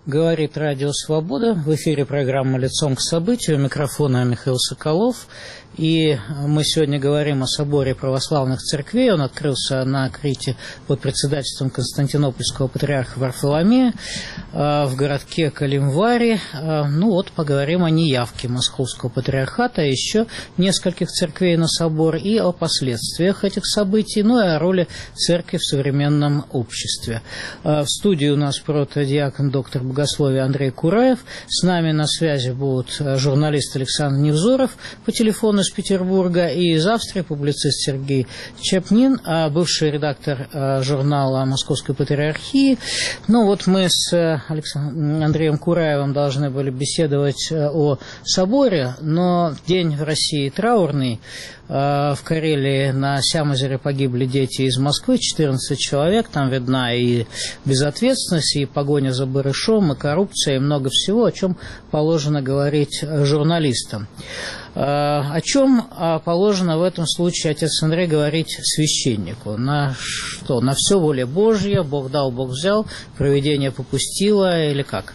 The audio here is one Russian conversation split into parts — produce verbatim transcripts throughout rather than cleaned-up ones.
Говорит Радио Свобода. В эфире программа «Лицом к событию». У микрофона Михаил Соколов. И мы сегодня говорим о соборе православных церквей. Он открылся на Крите под председательством константинопольского патриарха Варфоломея в городке Калимвари. Ну вот, поговорим о неявке Московского патриархата, еще нескольких церквей на собор, и о последствиях этих событий, ну и о роли церкви в современном обществе. В студии у нас протодиакон, доктор богословия Андрей Кураев. С нами на связи будут журналист Александр Невзоров по телефону из Петербурга, и из Австрии публицист Сергей Чепнин, бывший редактор журнала Московской патриархии. Ну вот мы с Александром Андреем Кураевым должны были беседовать о соборе, но день в России траурный. В Карелии на Сямозере погибли дети из Москвы, четырнадцать человек, там видна и безответственность, и погоня за барышом, и коррупция, и много всего, о чем положено говорить журналистам. О чем положено в этом случае, отец Андрей, говорить священнику? На что? На все воля Божья, Бог дал, Бог взял, провидение попустило, или как?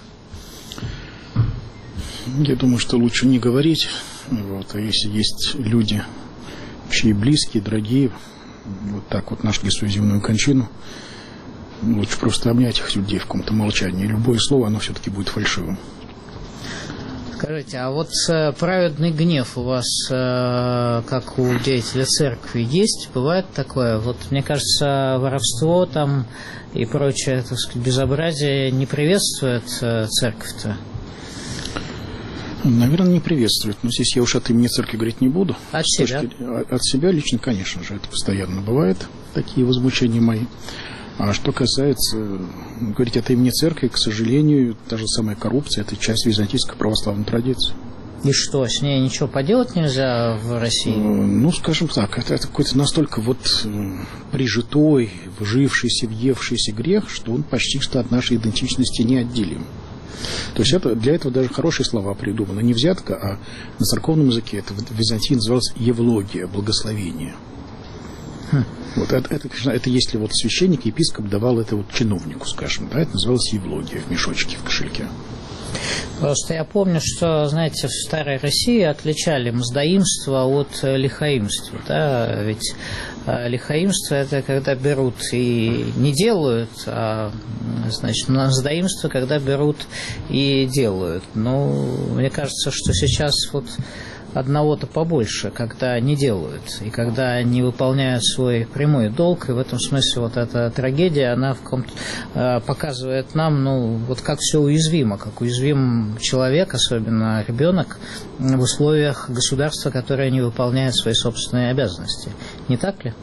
Я думаю, что лучше не говорить. Вот, а если есть люди, чьи близкие, дорогие, вот так вот нашли свою земную кончину, лучше просто обнять их людей в каком-то молчании. Любое слово, оно все-таки будет фальшивым. Скажите, а вот э, праведный гнев у вас, э, как у деятеля церкви, есть? Бывает такое? Вот, мне кажется, воровство там и прочее, так сказать, безобразие не приветствует э, церковь-то? Наверное, не приветствует. Но здесь я уж от имени церкви говорить не буду. От себя? От себя лично, конечно же, это постоянно бывает, такие возмущения мои. А что касается говорить от имени церкви, к сожалению, та же самая коррупция – это часть византийской православной традиции. И что, с ней ничего поделать нельзя в России? Ну, скажем так, это, это какой-то настолько вот прижитой, вжившийся, въевшийся грех, что он почти что от нашей идентичности неотделим. То есть это, для этого даже хорошие слова придуманы. Не взятка, а на церковном языке это в Византии называлось евлогия, благословение. Хм. Вот это, это, это если вот священник, епископ давал это вот чиновнику, скажем, да, это называлось евлогия в мешочке, в кошельке. Просто я помню, что, знаете, в старой России отличали мздоимство от лихаимства, да, ведь лихаимство – это когда берут и не делают, а, значит, мздоимство – когда берут и делают. Ну, мне кажется, что сейчас вот одного-то побольше, когда не делают, и когда не выполняют свой прямой долг, и в этом смысле вот эта трагедия, она в каком-то, э, показывает нам, ну, вот как все уязвимо, как уязвим человек, особенно ребенок, в условиях государства, которое не выполняет свои собственные обязанности. Не так ли?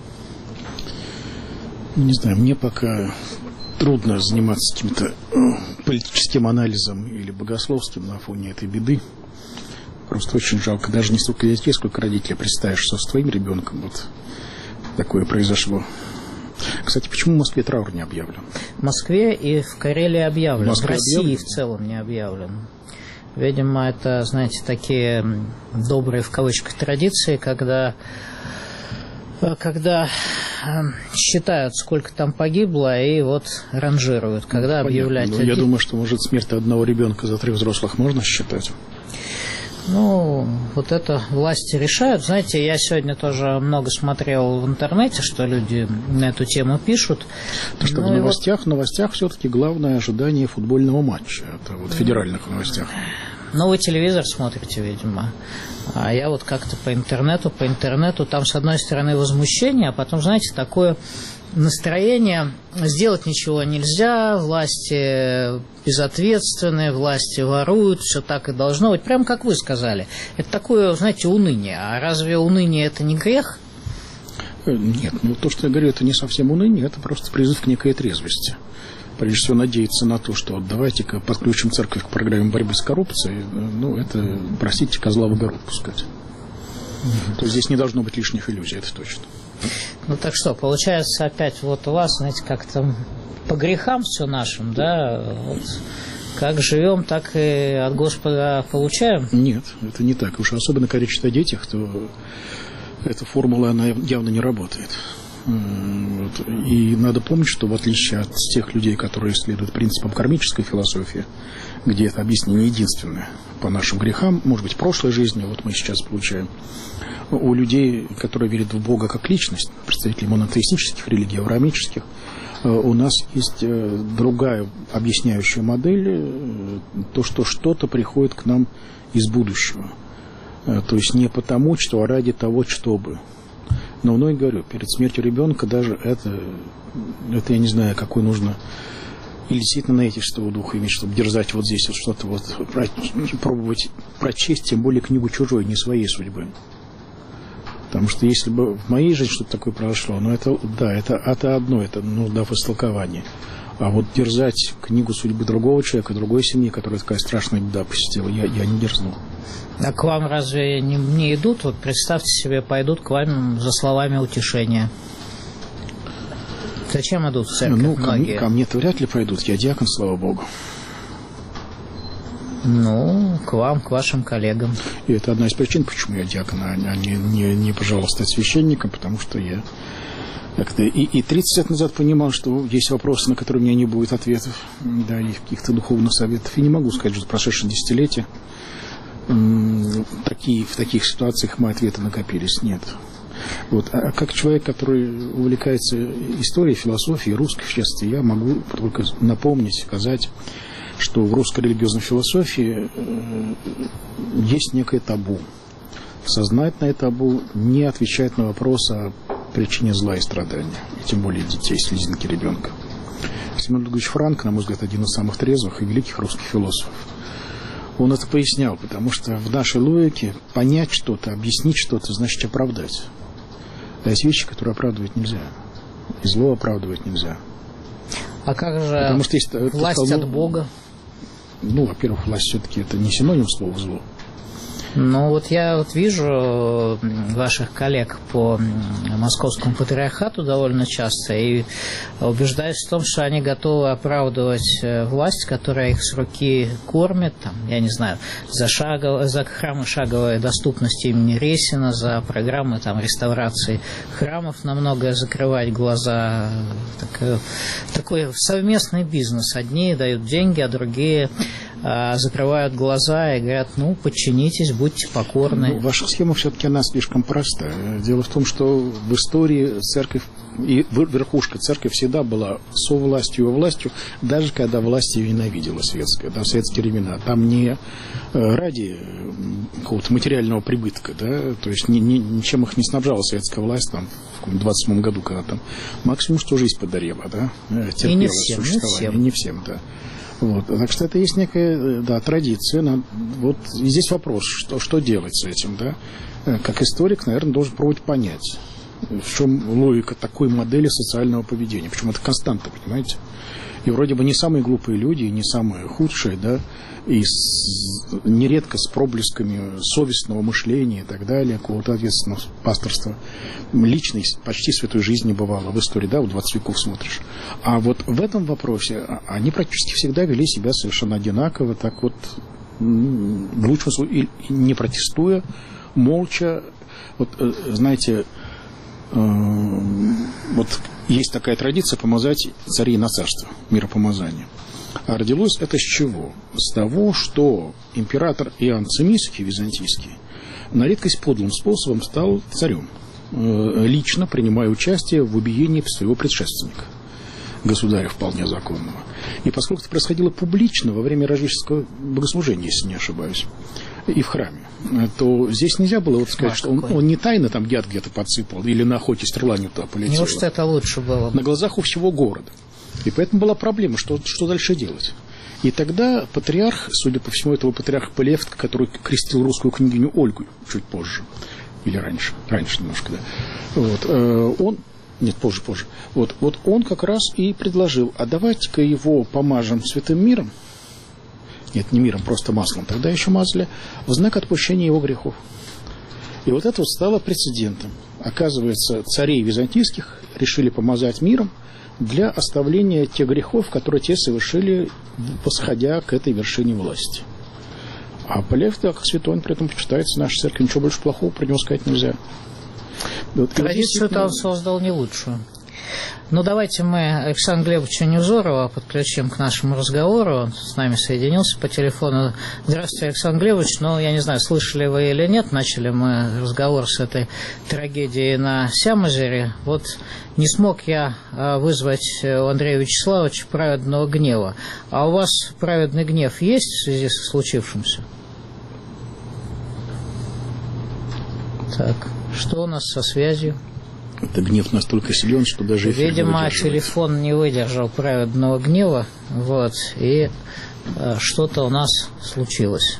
Не знаю, мне пока трудно заниматься каким-то политическим анализом или богословским на фоне этой беды. Просто очень жалко. Даже не столько детей, сколько родителей. Представишь, что с твоим ребенком вот такое произошло. Кстати, почему в Москве траур не объявлен? В Москве и в Карелии объявлен. В, в России объявлен? В целом не объявлен. Видимо, это, знаете, такие добрые, в кавычках, традиции, когда, когда считают, сколько там погибло, и вот ранжируют, когда ну, объявлять. Ну, я думаю, что, может, смерть одного ребенка за трех взрослых можно считать? Ну, вот это власти решают. Знаете, я сегодня тоже много смотрел в интернете, что люди на эту тему пишут. Потому что ну, в новостях, вот... в новостях все-таки главное ожидание футбольного матча. Это вот в федеральных новостях. Ну, вы телевизор смотрите, видимо. А я вот как-то по интернету, по интернету, там, с одной стороны, возмущение, а потом, знаете, такое настроение, сделать ничего нельзя, власти безответственные, власти воруют, все так и должно быть, прям как вы сказали. Это такое, знаете, уныние. А разве уныние это не грех? Нет, ну то, что я говорю, это не совсем уныние, это просто призыв к некой трезвости. Прежде всего надеяться на то, что вот давайте-ка подключим церковь к программе борьбы с коррупцией, ну это, простите, козла в огород пускать. Mm-hmm. То есть здесь не должно быть лишних иллюзий, это точно. Ну так что, получается опять вот у вас, знаете, как-то по грехам все нашим, да, вот, как живем, так и от Господа получаем? Нет, это не так. Уж особенно, когда речь идет о детях, то эта формула, она явно не работает. Вот. И надо помнить, что в отличие от тех людей, которые следуют принципам кармической философии, где это объяснение единственное по нашим грехам, может быть, в прошлой жизни, вот мы сейчас получаем, у людей, которые верят в Бога как личность, представителей монотеистических религий, авраамических, у нас есть другая объясняющая модель, то, что что-то приходит к нам из будущего. То есть не потому, что, а ради того, чтобы. Но вновь говорю, перед смертью ребенка даже это, это я не знаю, какой нужно или действительно наитивство духа иметь, чтобы дерзать вот здесь, вот что-то вот, пробовать прочесть, тем более книгу чужой, не своей судьбы. Потому что если бы в моей жизни что-то такое произошло, ну это, да, это, это одно, это, ну, дав истолкование. А вот дерзать книгу судьбы другого человека, другой семьи, которая такая страшная беда посетила, я, я не дерзнул. А к вам разве не, не идут? Вот представьте себе, пойдут к вам за словами утешения. Зачем идут в церковь ну, многие? Ко, ко мне-то вряд ли пойдут, я диакон, слава Богу. Ну, к вам, к вашим коллегам. И это одна из причин, почему я диакон, а не, не, не пожаловал стать священником, потому что я как-то и, и тридцать лет назад понимал, что есть вопросы, на которые у меня не будет ответов, да, и каких-то духовных советов. И не могу сказать, что в прошедшие десятилетия такие, в таких ситуациях мои ответы накопились. Нет. Вот. А как человек, который увлекается историей, философией, русской, в частности, я могу только напомнить, сказать, что в русской религиозной философии есть некое табу. Сознательное табу не отвечает на вопрос о причине зла и страдания, и тем более детей, слезинки ребенка. Семен Людвигович Франк, на мой взгляд, один из самых трезвых и великих русских философов. Он это пояснял, потому что в нашей логике понять что-то, объяснить что-то, значит оправдать. А есть вещи, которые оправдывать нельзя. И зло оправдывать нельзя. А как же потому что есть, власть сказал, от Бога? Ну, во-первых, власть все-таки это не синоним слова зло. Ну, вот я вот вижу ваших коллег по Московскому патриархату довольно часто и убеждаюсь в том, что они готовы оправдывать власть, которая их с руки кормит, там, я не знаю, за, шагов, за храмы шаговой доступности имени Ресина, за программы там, реставрации храмов, на многое закрывать глаза. Так, такой совместный бизнес. Одни дают деньги, а другие закрывают глаза и говорят, ну, подчинитесь, будьте покорны. Ну, ваша схема все-таки она слишком проста. Дело в том, что в истории церковь и верхушка церкви всегда была со властью и во властью, даже когда власть ее ненавидела светская, да, в советские времена. Там не ради какого-то материального прибытка, да, то есть ни, ни, ничем их не снабжала советская власть там, в двадцать седьмом году, когда там максимум, что жизнь подарила, да, терпела и не всем, существование. Не всем. Не всем, да. Вот. Так что это есть некая, да, традиция. Вот и здесь вопрос, что, что делать с этим, да? Как историк, наверное, должен пробовать понять, в чем логика такой модели социального поведения. Причем это константа, понимаете? И вроде бы не самые глупые люди, не самые худшие, да, и с, нередко с проблесками совестного мышления и так далее, какого-то ответственного пасторства. Личной, почти святой жизни бывало в истории, да, в двадцать веков смотришь. А вот в этом вопросе они практически всегда вели себя совершенно одинаково, так вот, в лучшем случае, не протестуя, молча. Вот, знаете, вот есть такая традиция помазать царей на царство, миропомазание. А родилось это с чего? С того, что император Иоанн Цимисский, византийский, на редкость подлым способом стал царем, лично принимая участие в убиении своего предшественника, государя вполне законного. И поскольку это происходило публично во время рождественского богослужения, если не ошибаюсь, и в храме, то здесь нельзя было вот сказать, Маш, что он, он не тайно там яд где-то подсыпал или на охоте стрела не туда полетела. Неужто это лучше было? На глазах у всего города. И поэтому была проблема, что, что дальше делать. И тогда патриарх, судя по всему, этого патриарха Полевка, который крестил русскую княгиню Ольгу чуть позже, или раньше, раньше немножко, да, вот, э, он, нет, позже, позже, вот, вот он как раз и предложил, а давайте-ка его помажем святым миром, нет, не миром, просто маслом, тогда еще мазали, в знак отпущения его грехов. И вот это вот стало прецедентом. Оказывается, царей византийских решили помазать миром для оставления тех грехов, которые те совершили, восходя к этой вершине власти. А Полев, да, как святой, он при этом почитается в нашей церкви, ничего больше плохого про него сказать нельзя. Вот, традицию-то он создал не лучшую. Ну, давайте мы Александра Глебовича Невзорова подключим к нашему разговору. Он с нами соединился по телефону. Здравствуйте, Александр Глебович. Ну, я не знаю, слышали вы или нет, начали мы разговор с этой трагедией на Сямозере. Вот не смог я вызвать у Андрея Вячеславовича праведного гнева. А у вас праведный гнев есть в связи с случившимся? Так, что у нас со связью? Это гнев настолько силен, что даже... Видимо, телефон не выдержал праведного гнева, вот, и э, что-то у нас случилось.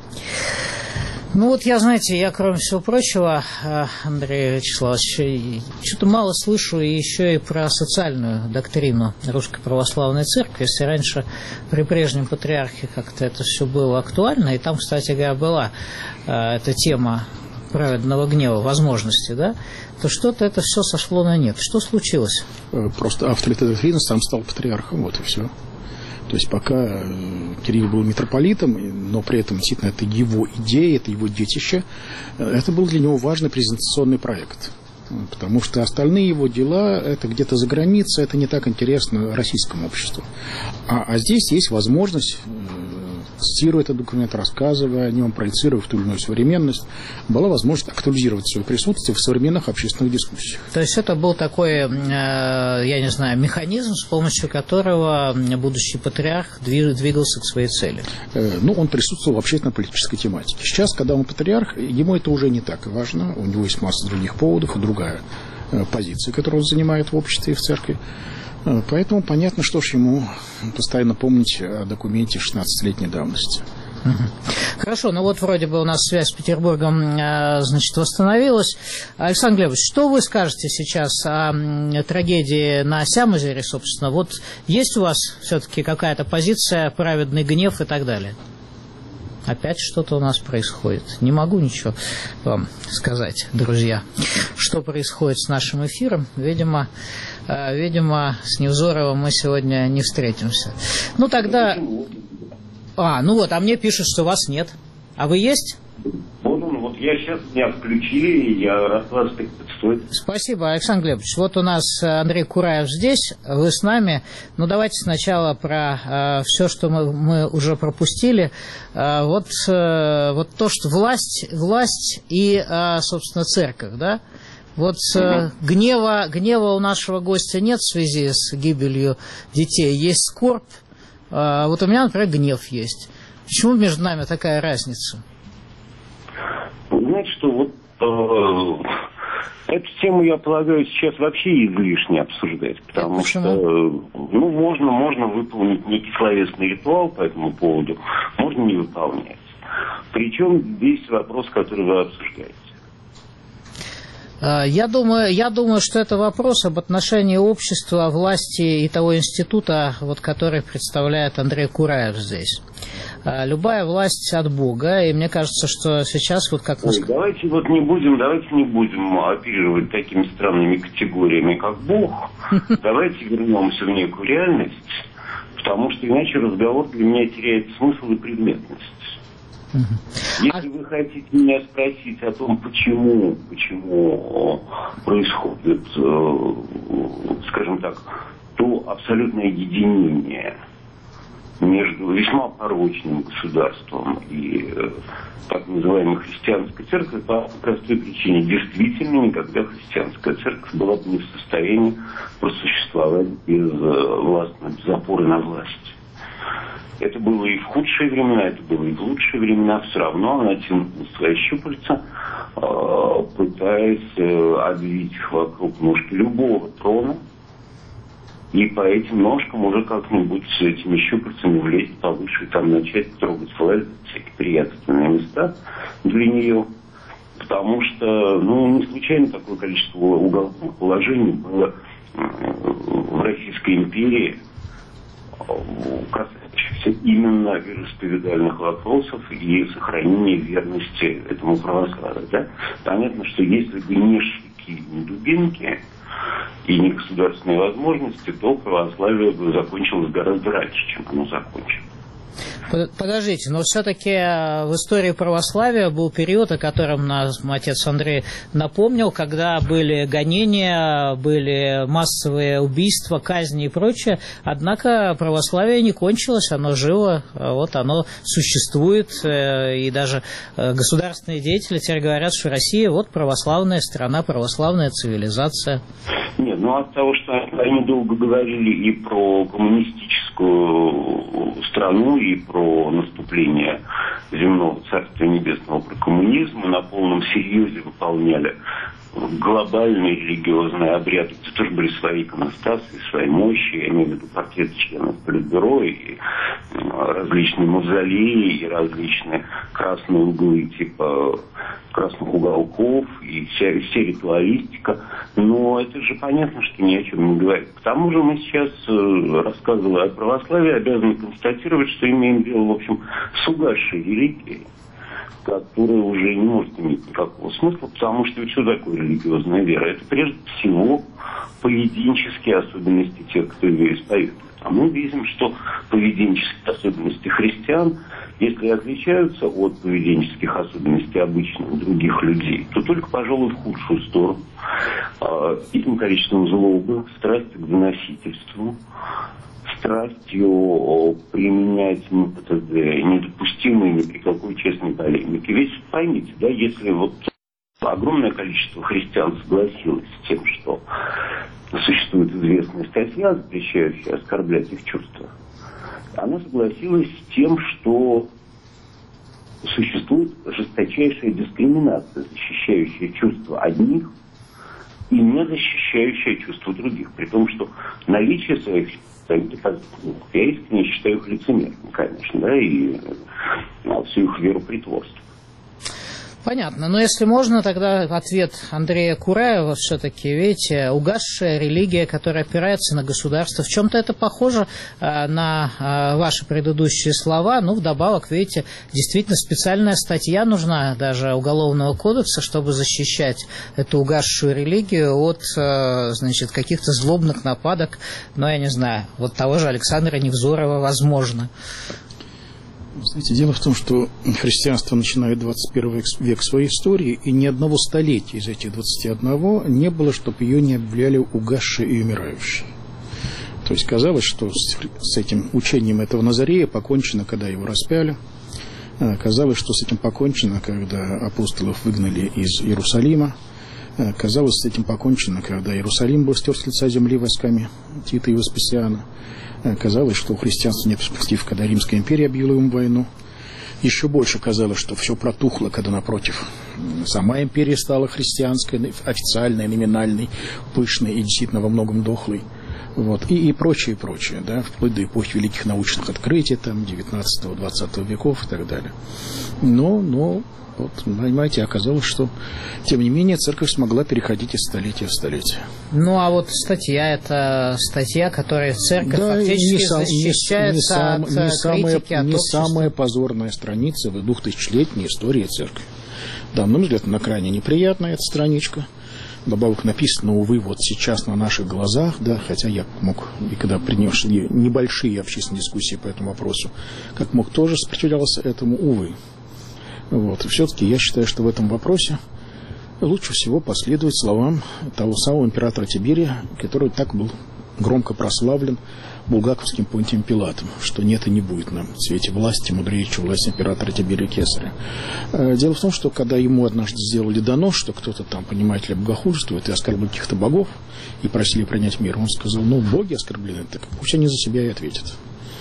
Ну вот я, знаете, я, кроме всего прочего, э, Андрей Вячеславович, что-то мало слышу еще и про социальную доктрину Русской Православной Церкви. Если раньше при прежнем патриархе как-то это все было актуально, и там, кстати говоря, была э, эта тема праведного гнева, возможности, да, то что-то это все сошло на нет. Что случилось? Просто авторитаризм сам стал патриархом, вот и все. То есть пока Кирилл был митрополитом, но при этом действительно это его идея, это его детище, это был для него важный презентационный проект. Потому что остальные его дела, это где-то за границей, это не так интересно российскому обществу. А, а здесь есть возможность, цитируя этот документ, рассказывая о нем, проецируя в ту или иную современность, была возможность актуализировать свое присутствие в современных общественных дискуссиях. То есть это был такой, я не знаю, механизм, с помощью которого будущий патриарх двигался к своей цели? Ну, он присутствовал в общественно-политической тематике. Сейчас, когда он патриарх, ему это уже не так важно, у него есть масса других поводов и другая позиция, которую он занимает в обществе и в церкви. Поэтому понятно, что ж ему постоянно помнить о документе шестнадцатилетней давности. Хорошо, ну вот вроде бы у нас связь с Петербургом, значит, восстановилась. Александр Глебович, что вы скажете сейчас о трагедии на Сямозере, собственно? Вот есть у вас все-таки какая-то позиция, праведный гнев и так далее? Опять что-то у нас происходит. Не могу ничего вам сказать, друзья. Что происходит с нашим эфиром? Видимо, видимо, с Невзоровым мы сегодня не встретимся. Ну тогда... А, ну вот, а мне пишут, что вас нет. А вы есть? Вот он, вот я сейчас меня включили, и я рад вас приветствовать. Спасибо, Александр Глебович. Вот у нас Андрей Кураев здесь, вы с нами. Ну, давайте сначала про э, все, что мы, мы уже пропустили. Э, вот, э, вот то, что власть, власть и, э, собственно, церковь, да? Вот э, гнева, гнева у нашего гостя нет в связи с гибелью детей. Есть скорбь. Э, вот у меня, например, гнев есть. Почему между нами такая разница? Знаете, что вот э, эту тему, я полагаю, сейчас вообще излишне обсуждать, потому Почему? что, ну, можно, можно выполнить некий словесный ритуал по этому поводу, можно не выполнять. Причем здесь вопрос, который вы обсуждаете. Я думаю, я думаю, что это вопрос об отношении общества, власти и того института, вот, который представляет Андрей Кураев здесь. Любая власть от Бога, и мне кажется, что сейчас вот как... Ой, давайте вот не будем, давайте не будем оперировать такими странными категориями, как Бог. Давайте вернемся в некую реальность, потому что иначе разговор для меня теряет смысл и предметность. Если вы хотите меня спросить о том, почему, почему происходит, скажем так, то абсолютное единение между весьма порочным государством и так называемой христианской церковью, по простой причине, действительно никогда христианская церковь была бы не в состоянии просуществовать без властной, без опоры на власть. Это было и в худшие времена, это было и в лучшие времена. Все равно она тянула свои щупальца, пытаясь обвить их вокруг ножки любого трона. И по этим ножкам уже как-нибудь с этими щупальцами влезть повыше и там начать трогать власть, всякие приятственные места для нее. Потому что, ну, не случайно такое количество уголовных положений было в Российской империи, касающихся именно вероисповедальных вопросов и сохранения верности этому православию. Да? Понятно, что если бы не штыки, не дубинки и не государственные возможности, то православие бы закончилось гораздо раньше, чем оно закончилось. Подождите, но все-таки в истории православия был период, о котором нас отец Андрей напомнил, когда были гонения, были массовые убийства, казни и прочее, однако православие не кончилось, оно жило, вот оно существует, и даже государственные деятели теперь говорят, что Россия вот православная страна, православная цивилизация. Нет, ну от того, что они долго говорили и про коммунистическую страну, и про наступление земного Царства Небесного, про коммунизм, и на полном серьезе выполняли глобальные религиозные обряды. Это тоже были свои иконостасы, свои мощи, я имею в виду портреты членов Политбюро, и различные мавзолеи, и различные красные углы типа красных уголков, и вся, вся ритуалистика. Но это же понятно, что ни о чем не говорит. К тому же мы сейчас, рассказывая о православии, обязаны констатировать, что имеем дело, в общем, с угасшей религией, которая уже не может иметь никакого смысла, потому что что такое религиозная вера? Это прежде всего поведенческие особенности тех, кто ее исповедует. А мы видим, что поведенческие особенности христиан, если отличаются от поведенческих особенностей обычных других людей, то только, пожалуй, в худшую сторону. Этим количеством злобы, страстью к доносительству, страстью применять методы, недопустимые ни при какой честной полемике. Ведь поймите, да, если вот огромное количество христиан согласилось с тем, что существует известная статья, запрещающая оскорблять их чувства, она согласилась с тем, что существует жесточайшая дискриминация, защищающая чувства одних и не защищающая чувства других. При том, что наличие своих я искренне считаю их лицемерными, конечно, да, и всю их веру притворство. Понятно. Но если можно, тогда ответ Андрея Кураева все-таки, видите, угасшая религия, которая опирается на государство. В чем-то это похоже а, на а, ваши предыдущие слова. Ну, вдобавок, видите, действительно специальная статья нужна, даже Уголовного кодекса, чтобы защищать эту угасшую религию от, а, значит, каких-то злобных нападок, ну, я не знаю, вот того же Александра Невзорова, возможно. Знаете, дело в том, что христианство начинает двадцать первый век своей истории, и ни одного столетия из этих двадцати одного не было, чтобы ее не объявляли угасшей и умирающей. То есть казалось, что с, с этим учением этого Назарея покончено, когда его распяли. Казалось, что с этим покончено, когда апостолов выгнали из Иерусалима. Казалось, с этим покончено, когда Иерусалим был стерт с лица земли войсками Тита и Веспасиана. Казалось, что у христианства нет перспектив, когда Римская империя объявила им войну. Еще больше казалось, что все протухло, когда, напротив, сама империя стала христианской, официальной, номинальной, пышной и действительно во многом дохлой. Вот. И, и прочее, и прочее, да, вплоть до эпохи великих научных открытий, там, девятнадцатого-двадцатого веков и так далее. Но, но, вот, понимаете, оказалось, что, тем не менее, церковь смогла переходить из столетия в столетие. Ну, а вот статья, это статья, которая церковь да, фактически не сам, защищается не, не от не критики, от Не общества. Самая позорная страница в двухтысячелетней истории церкви. Да, на мой взгляд, она крайне неприятная, эта страничка. Добавок написано, увы, вот сейчас на наших глазах, да, хотя я мог, и когда принес небольшие общественные дискуссии по этому вопросу, как мог, тоже сопротивлялся этому, увы. Вот. И все-таки я считаю, что в этом вопросе лучше всего последовать словам того самого императора Тиберия, который так был громко прославлен булгаковским Понтием Пилатом, что нет и не будет нам в свете власти мудрее, чем власть императора Тиберия Кесаря. Дело в том, что когда ему однажды сделали донос, что кто-то там, понимаете ли, богохульствует и оскорбил каких-то богов, и просили принять мир, он сказал, ну, боги оскорблены, так пусть они за себя и ответят.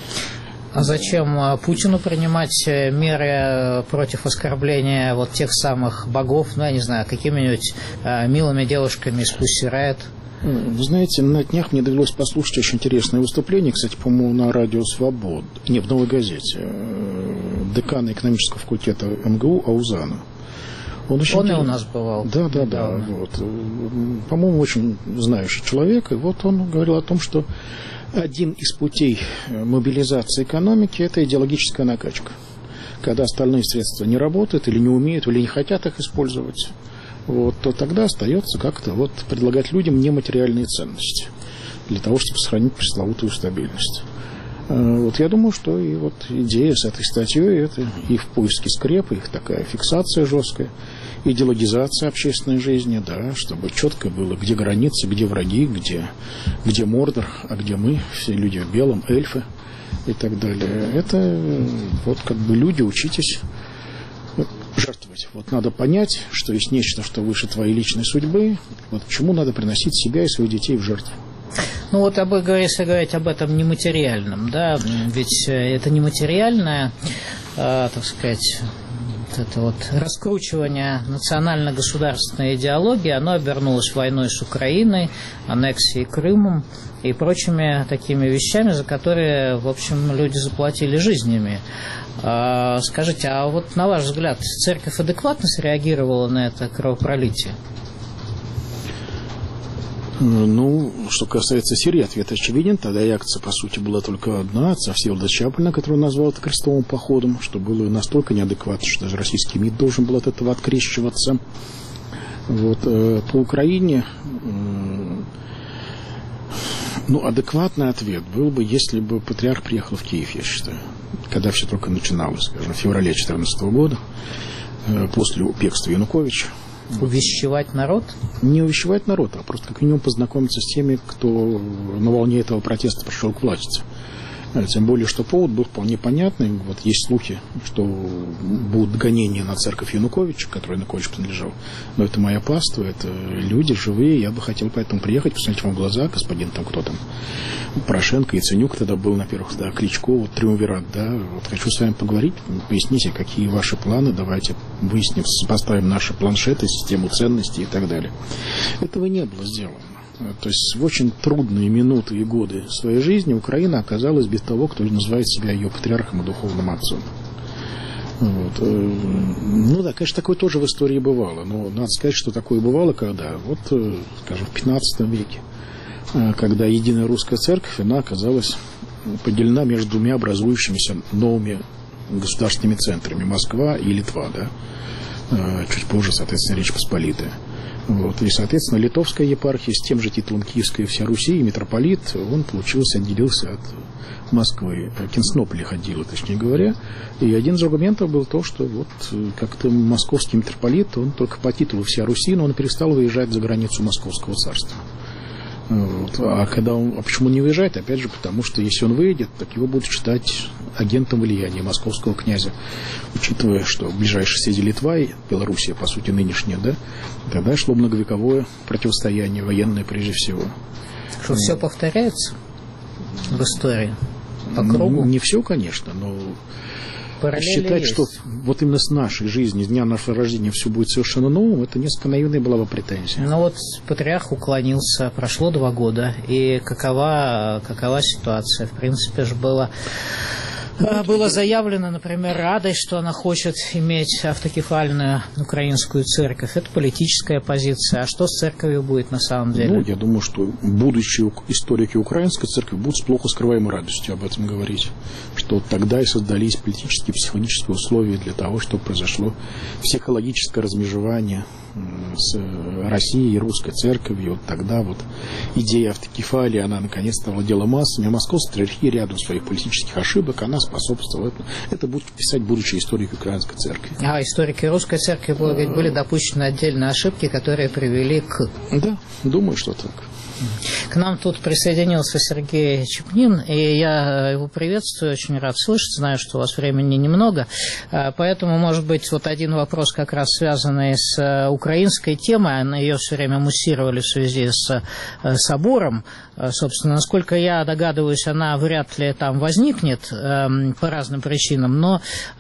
А зачем Путину принимать меры против оскорбления вот тех самых богов, ну, я не знаю, какими-нибудь э, милыми девушками из Pussy Riot? Вы знаете, на днях мне довелось послушать очень интересное выступление, кстати, по-моему, на радио «Свобода», не, в «Новой газете», декана экономического факультета эм гэ у Аузана. Он, очень он интерес... и у нас бывал. Да, да, да. да. Вот. По-моему, очень знающий человек. И вот он говорил о том, что один из путей мобилизации экономики – это идеологическая накачка. Когда остальные средства не работают, или не умеют, или не хотят их использовать, вот, то тогда остается как-то вот предлагать людям нематериальные ценности для того, чтобы сохранить пресловутую стабильность. Вот я думаю, что и вот идея с этой статьей, это и в поиске скрепа, их такая фиксация жесткая, идеологизация общественной жизни, да, чтобы четко было, где границы, где враги, где, где Мордор, а где мы, все люди в белом, эльфы и так далее. Это вот как бы люди, учитесь жертвовать. Вот надо понять, что есть нечто, что выше твоей личной судьбы, вот почему надо приносить себя и своих детей в жертву. Ну вот, об, если говорить об этом нематериальном, да, ведь это нематериальное, э, так сказать, вот это вот раскручивание национально-государственной идеологии, оно обернулось войной с Украиной, аннексией Крымом и прочими такими вещами, за которые, в общем, люди заплатили жизнями. Э, скажите, а вот на ваш взгляд, церковь адекватно среагировала на это кровопролитие? Ну, что касается Сирии, ответ очевиден. Тогда реакция, по сути, была только одна, отца Всеволода Чаплина, который назвал это крестовым походом, что было настолько неадекватно, что даже российский МИД должен был от этого открещиваться. Вот, по Украине, ну, адекватный ответ был бы, если бы патриарх приехал в Киев, я считаю, когда все только начиналось, скажем, в феврале две тысячи четырнадцатого года, после бегства Януковича. Увещевать народ? Не увещевать народ, а просто как минимум познакомиться с теми, кто на волне этого протеста пришел к власти. Тем более, что повод был вполне понятный. Вот есть слухи, что будут гонения на церковь Януковича, которой Янукович принадлежал. Но это моя паства, это люди живые. Я бы хотел поэтому приехать, посмотреть вам в глаза, господин там, кто там, Порошенко, Яценюк тогда был, на первых, да, Кличко, вот триумвират, да. Вот хочу с вами поговорить, поясните, какие ваши планы, давайте выясним, поставим наши планшеты, систему ценностей и так далее. Этого не было сделано. То есть в очень трудные минуты и годы своей жизни Украина оказалась без того, кто называет себя ее патриархом и духовным отцом. Вот. Ну да, конечно, такое тоже в истории бывало. Но надо сказать, что такое бывало, когда, вот, скажем, в пятнадцатом веке, когда единая русская церковь, она оказалась поделена между двумя образующимися новыми государственными центрами, Москва и Литва, да. Чуть позже, соответственно, Речь Посполитая. Вот. И, соответственно, литовская епархия с тем же титулом Киевская вся Руси, и митрополит, он, получился, отделился от Москвы. Константинополя ходила, точнее говоря. И один из аргументов был то, что вот как-то московский митрополит, он только по титулу вся Руси, но он перестал выезжать за границу Московского царства. Вот. А когда он, а почему не выезжает? Опять же, потому что если он выйдет, так его будут считать агентом влияния московского князя, учитывая, что ближайшие соседи Литва и Белоруссия, по сути, нынешняя, да, тогда шло многовековое противостояние, военное прежде всего. Что, все повторяется в истории? По кругу? Не, не все, конечно, но параллели считать, есть. Что вот именно с нашей жизни, с дня нашего рождения все будет совершенно новым, это несколько наивная была бы претензия. Ну вот патриарх уклонился, прошло два года, и какова, какова ситуация? В принципе же было... Было заявлено, например, Радой, что она хочет иметь автокефальную украинскую церковь. Это политическая позиция. А что с церковью будет на самом деле? Ну, я думаю, что будущие историки украинской церкви будут с плохо скрываемой радостью об этом говорить. Что тогда и создались политические и психологические условия для того, чтобы произошло психологическое размежевание с Россией и русской церковью. Вот тогда вот идея автокефалии, она наконец-то владела массами. А московская патриархия рядом своих политических ошибок, она способствовала этому. Это будут писать будущие историки украинской церкви. А историки русской церкви были, были допущены отдельные ошибки, которые привели к... Да, думаю, что так. К нам тут присоединился Сергей Чепнин, и я его приветствую, очень рад слышать, знаю, что у вас времени немного, поэтому, может быть, вот один вопрос как раз связанный с украинской темой, ее все время муссировали в связи с собором, собственно, насколько я догадываюсь, она вряд ли там возникнет по разным причинам, но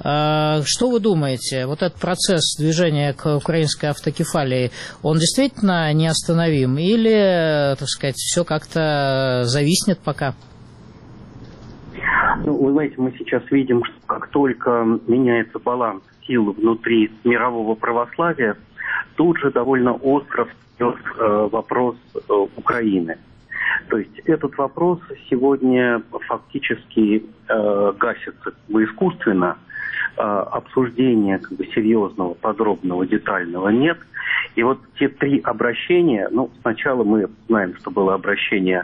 что вы думаете, вот этот процесс движения к украинской автокефалии, он действительно неостановим или, так сказать, все как-то зависнет пока? Ну, вы знаете, мы сейчас видим, что как только меняется баланс сил внутри мирового православия, тут же довольно остро встает э, вопрос э, Украины. То есть этот вопрос сегодня фактически э, гасится как бы искусственно, э, обсуждения как бы серьезного, подробного, детального нет. И вот те три обращения, ну, сначала мы знаем, что было обращение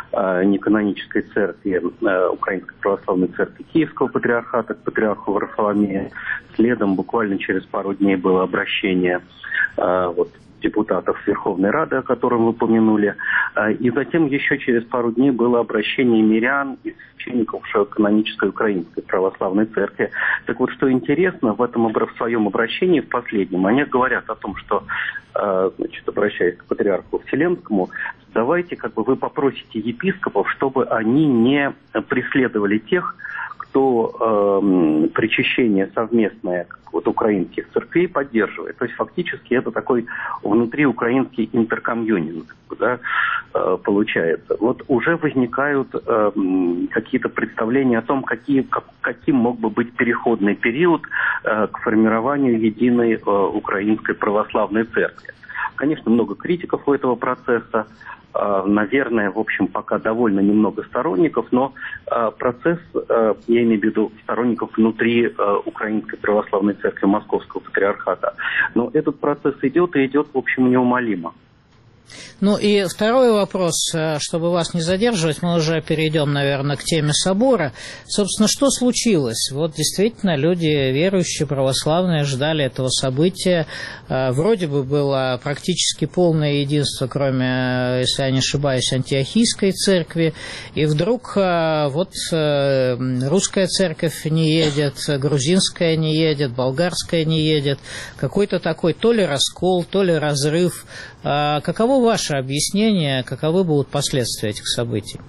неканонической церкви, Украинской православной церкви Киевского патриархата к патриарху Варфоломею. Следом буквально через пару дней было обращение вот, депутатов Верховной Рады, о котором вы упомянули. И затем еще через пару дней было обращение мирян и священников канонической Украинской православной церкви. Так вот, что интересно, в этом в своем обращении, в последнем, они говорят о том, что, значит, обращаясь к патриарху Вселенскому, давайте, как бы, вы попросите епископов, чтобы они не преследовали тех, кто э, причащение совместное вот, украинских церквей поддерживает. То есть фактически это такой внутриукраинский интеркомьюнинг, да, э, получается. Вот уже возникают э, какие-то представления о том, какие, как, каким мог бы быть переходный период э, к формированию единой э, украинской православной церкви. Конечно, много критиков у этого процесса. Наверное, в общем, пока довольно немного сторонников, но э, процесс, э, я имею в виду сторонников внутри э, Украинской православной церкви Московского патриархата, но этот процесс идет и идет, в общем, неумолимо. Ну и второй вопрос, чтобы вас не задерживать, мы уже перейдем, наверное, к теме собора. Собственно, что случилось? Вот действительно люди верующие, православные, ждали этого события. Вроде бы было практически полное единство, кроме, если я не ошибаюсь, антиохийской церкви. И вдруг вот русская церковь не едет, грузинская не едет, болгарская не едет. Какой-то такой то ли раскол, то ли разрыв. Каково ваше объяснение, каковы будут последствия этих событий?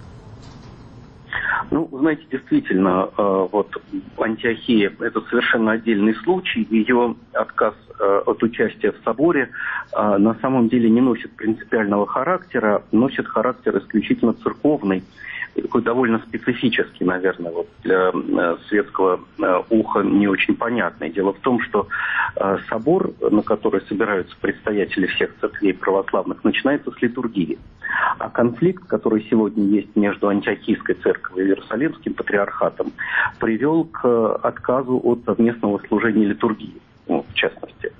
Ну, знаете, действительно, вот Антиохия – это совершенно отдельный случай. Ее отказ от участия в соборе на самом деле не носит принципиального характера, носит характер исключительно церковный, такой довольно специфический, наверное, вот для светского уха не очень понятный. Дело в том, что собор, на который собираются предстоятели всех церквей православных, начинается с литургии. А конфликт, который сегодня есть между Антиохийской церковью и Иерусалимским патриархатом, привел к отказу от совместного служения литургии, ну, в частности.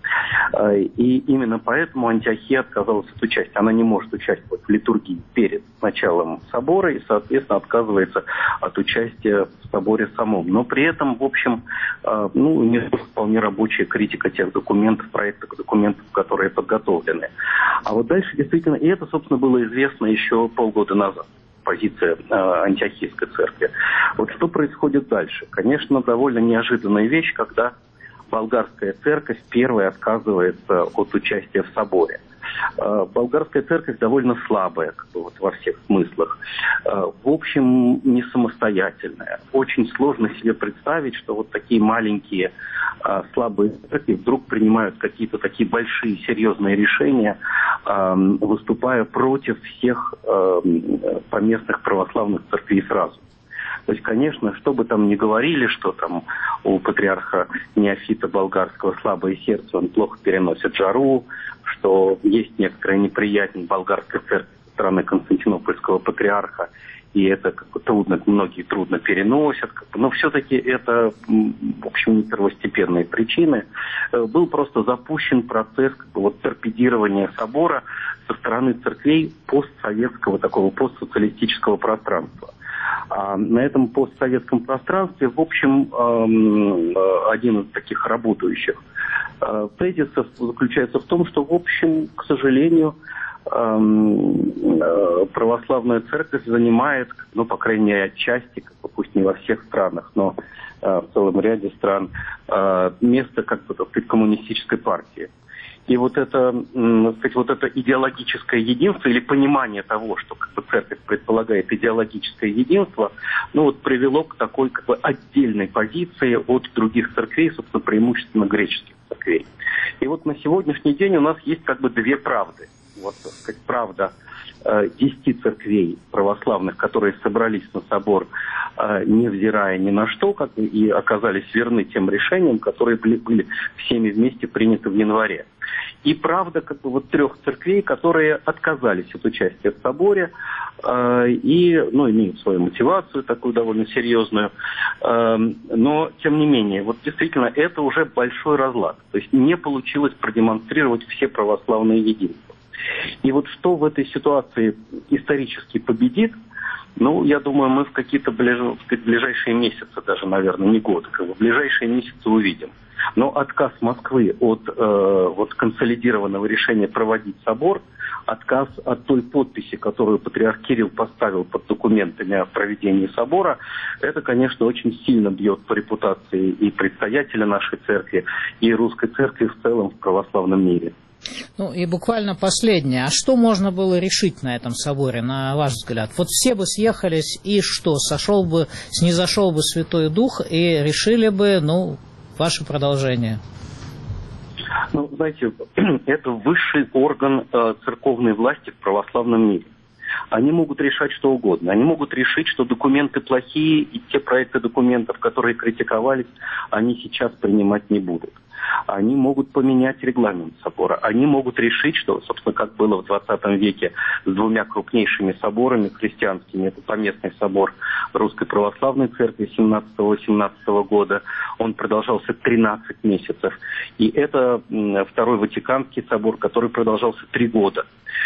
И именно поэтому Антиохия отказалась от участия. Она не может участвовать в литургии перед началом собора и, соответственно, отказывается от участия в соборе самом. Но при этом, в общем, ну, не вполне рабочая критика тех документов, проектов документов, которые подготовлены. А вот дальше действительно, и это, собственно, было известно еще полгода назад. Позиция э, Антиохийской церкви. Вот что происходит дальше? Конечно, довольно неожиданная вещь, когда болгарская церковь первая отказывается от участия в соборе. Э, болгарская церковь довольно слабая, как бы, вот, во всех смыслах. Э, в общем, не самостоятельная. Очень сложно себе представить, что вот такие маленькие э, слабые церкви вдруг принимают какие-то такие большие серьезные решения, э, выступая против всех э, поместных православных церквей сразу. То есть, конечно, что бы там ни говорили, что там у патриарха Неофита Болгарского слабое сердце, он плохо переносит жару, что есть некоторая неприязнь болгарской церкви со стороны Константинопольского патриарха, и это как бы трудно, многие трудно переносят, как бы, но все-таки это, в общем, не первостепенные причины. Был просто запущен процесс как бы, вот, торпедирования собора со стороны церквей постсоветского, такого постсоциалистического пространства. А на этом постсоветском пространстве, в общем, один из таких работающих тезисов заключается в том, что, в общем, к сожалению, православная церковь занимает, ну, по крайней мере, отчасти, пусть не во всех странах, но в целом ряде стран, место, как бы, в коммунистической партии. И вот это, так сказать, вот это идеологическое единство или понимание того, что как бы, церковь предполагает идеологическое единство, ну вот привело к такой как бы отдельной позиции от других церквей, собственно, преимущественно греческих церквей. И вот на сегодняшний день у нас есть как бы две правды. Вот, так сказать, правда э, десяти церквей православных, которые собрались на собор, э, невзирая ни на что, как бы, и оказались верны тем решениям, которые были, были всеми вместе приняты в январе. И правда, как бы, вот трех церквей, которые отказались от участия в соборе э, и, ну, имеют свою мотивацию такую довольно серьезную, э, но тем не менее, вот действительно это уже большой разлад. То есть не получилось продемонстрировать все православные единства. И вот что в этой ситуации исторически победит, Ну, я думаю, мы в какие-то ближ... ближайшие месяцы, даже, наверное, не год, как бы, в ближайшие месяцы увидим. Но отказ Москвы от э, вот консолидированного решения проводить собор, отказ от той подписи, которую патриарх Кирилл поставил под документами о проведении собора, это, конечно, очень сильно бьет по репутации и предстоятеля нашей церкви, и русской церкви в целом в православном мире. Ну и буквально последнее. А что можно было решить на этом соборе, на ваш взгляд? Вот все бы съехались, и что? Сошел бы, снизошел бы Святой Дух, и решили бы, ну, ваше продолжение. Ну, знаете, это высший орган э, церковной власти в православном мире. Они могут решать что угодно. Они могут решить, что документы плохие, и те проекты документов, которые критиковались, они сейчас принимать не будут. Они могут поменять регламент собора. Они могут решить, что, собственно, как было в двадцатом веке с двумя крупнейшими соборами христианскими, это Поместный собор Русской Православной Церкви семнадцатого-восемнадцатого года, он продолжался тринадцать месяцев. И это Второй Ватиканский собор, который продолжался три года.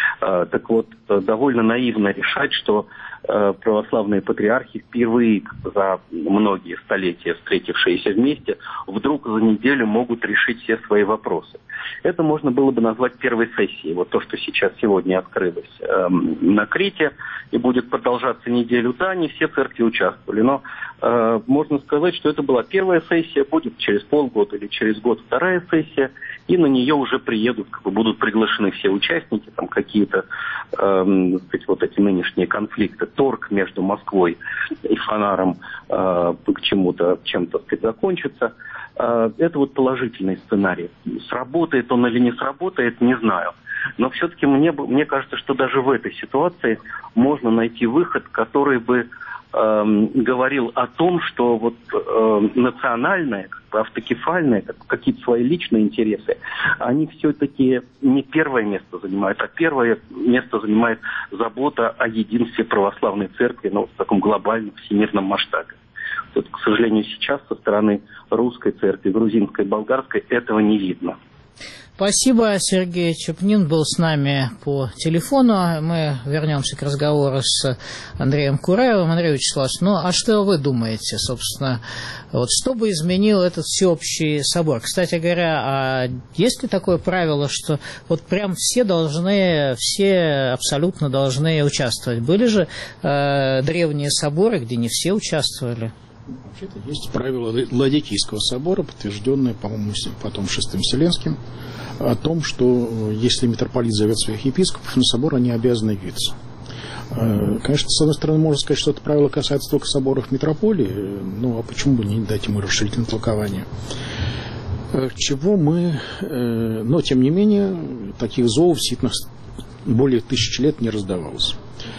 Так вот, довольно наивно решать, что православные патриархи впервые за многие столетия, встретившиеся вместе, вдруг за неделю могут решить все свои вопросы. Это можно было бы назвать первой сессией. Вот то, что сейчас сегодня открылось э, на Крите и будет продолжаться неделю. Да, не все церкви участвовали, но э, можно сказать, что это была первая сессия, будет через полгода или через год вторая сессия, и на нее уже приедут, как бы будут приглашены все участники, там какие-то э, сказать, вот эти нынешние конфликты, торг между Москвой и Фонаром э, к чему-то, чем-то, сказать, закончится. Э, это вот положительный сценарий. Сработает он или не сработает, не знаю. Но все-таки мне, мне кажется, что даже в этой ситуации можно найти выход, который бы э, говорил о том, что вот э, национальное, как бы автокефальное, как, какие-то свои личные интересы, они все-таки не первое место занимают, а первое место занимает забота о единстве православной церкви, ну, в таком глобальном, всемирном масштабе. Вот, к сожалению, сейчас со стороны русской церкви, грузинской, болгарской этого не видно. Спасибо. Сергей Чепнин был с нами по телефону. Мы вернемся к разговору с Андреем Кураевым. Андрей Вячеславович, ну а что вы думаете, собственно, вот что бы изменил этот всеобщий собор? Кстати говоря, а есть ли такое правило, что вот прям все должны, все абсолютно должны участвовать? Были же э, древние соборы, где не все участвовали? Вообще-то есть правило Ладикийского собора, подтвержденное, по-моему, потом Шестым Вселенским, о том, что если митрополит зовет своих епископов на собор, они обязаны явиться. Конечно, с одной стороны, можно сказать, что это правило касается только соборов митрополии, ну а почему бы не дать ему расширительное толкование? Чего мы, но тем не менее, таких зовов действительно более тысячи лет не раздавалось.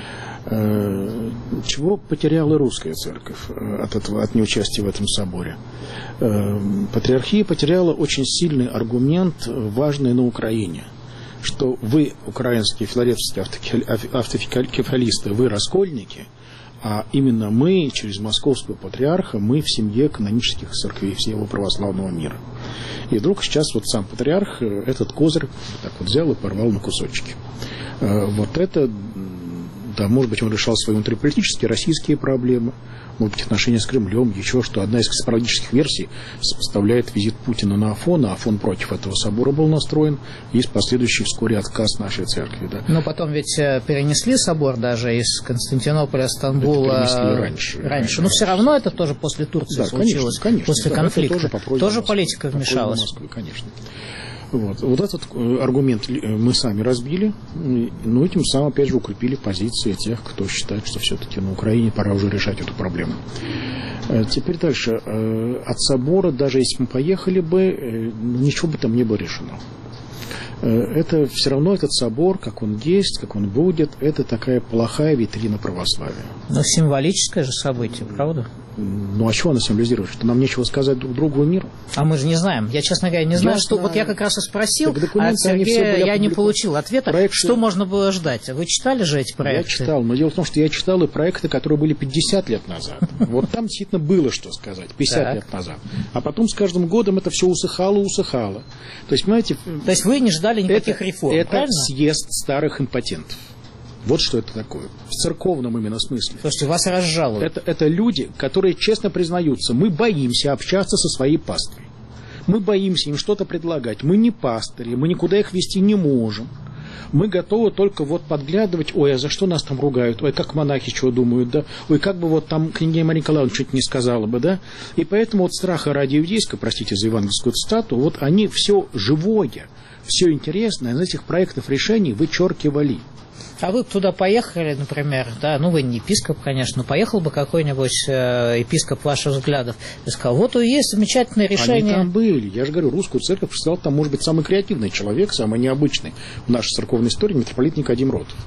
Чего потеряла русская церковь от, этого, от неучастия в этом соборе? Патриархия потеряла очень сильный аргумент, важный на Украине, что вы, украинские филаретовские автокефалисты, вы раскольники, а именно мы, через московского патриарха, мы в семье канонических церквей всего православного мира. И вдруг сейчас вот сам патриарх этот козырь так вот взял и порвал на кусочки. Вот это... Да, может быть, он решал свои внутриполитические, российские проблемы, может быть, отношения с Кремлем, еще что. Одна из пародических версий сопоставляет визит Путина на Афон, а Афон против этого собора был настроен, и последующий вскоре отказ нашей церкви. Да. Но потом ведь перенесли собор даже из Константинополя, Стамбула раньше. раньше. Но все равно это тоже после Турции да, случилось, конечно, конечно, после да, конфликта. Тоже, тоже политика вмешалась. Москвы, конечно. Вот. вот этот аргумент мы сами разбили, но этим самым, опять же, укрепили позиции тех, кто считает, что все-таки на Украине пора уже решать эту проблему. Теперь дальше. От собора, даже если мы поехали бы, ничего бы там не было решено. Это все равно этот собор, как он есть, как он будет, это такая плохая витрина православия. Но символическое же событие, правда? Ну а чего оно символизирует? Что нам нечего сказать друг другу и миру? А мы же не знаем. Я, честно говоря, не знаю, я что... Знаю. Вот я как раз и спросил, а от Сергея я не получил ответа, проекты... что можно было ждать. Вы читали же эти проекты? Я читал, но дело в том, что я читал и проекты, которые были пятьдесят лет назад. Вот там действительно было что сказать, пятьдесят лет назад. А потом с каждым годом это все усыхало, усыхало. То есть, понимаете... То есть вы не ждали никаких реформ, это съезд старых импотентов. Вот что это такое. В церковном именно смысле. Слушайте, вас разжалуют. Это, это люди, которые честно признаются, мы боимся общаться со своей паствой. Мы боимся им что-то предлагать. Мы не пастыри, мы никуда их вести не можем. Мы готовы только вот подглядывать, ой, а за что нас там ругают, ой, как монахи чего думают, да, ой, как бы вот там княгиня Мария Николаевна что-то не сказала бы, да. И поэтому вот страха ради иудейского, простите за евангельскую цитату, вот они все живое, все интересное из этих проектов решений вычеркивали. А вы бы туда поехали, например, да, ну вы не епископ, конечно, но поехал бы какой-нибудь э, епископ ваших взглядов и сказал, вот и есть замечательное решение. Они там были, я же говорю, русскую церковь представлял там, может быть, самый креативный человек, самый необычный в нашей церковной истории, митрополит Никодим Ротов.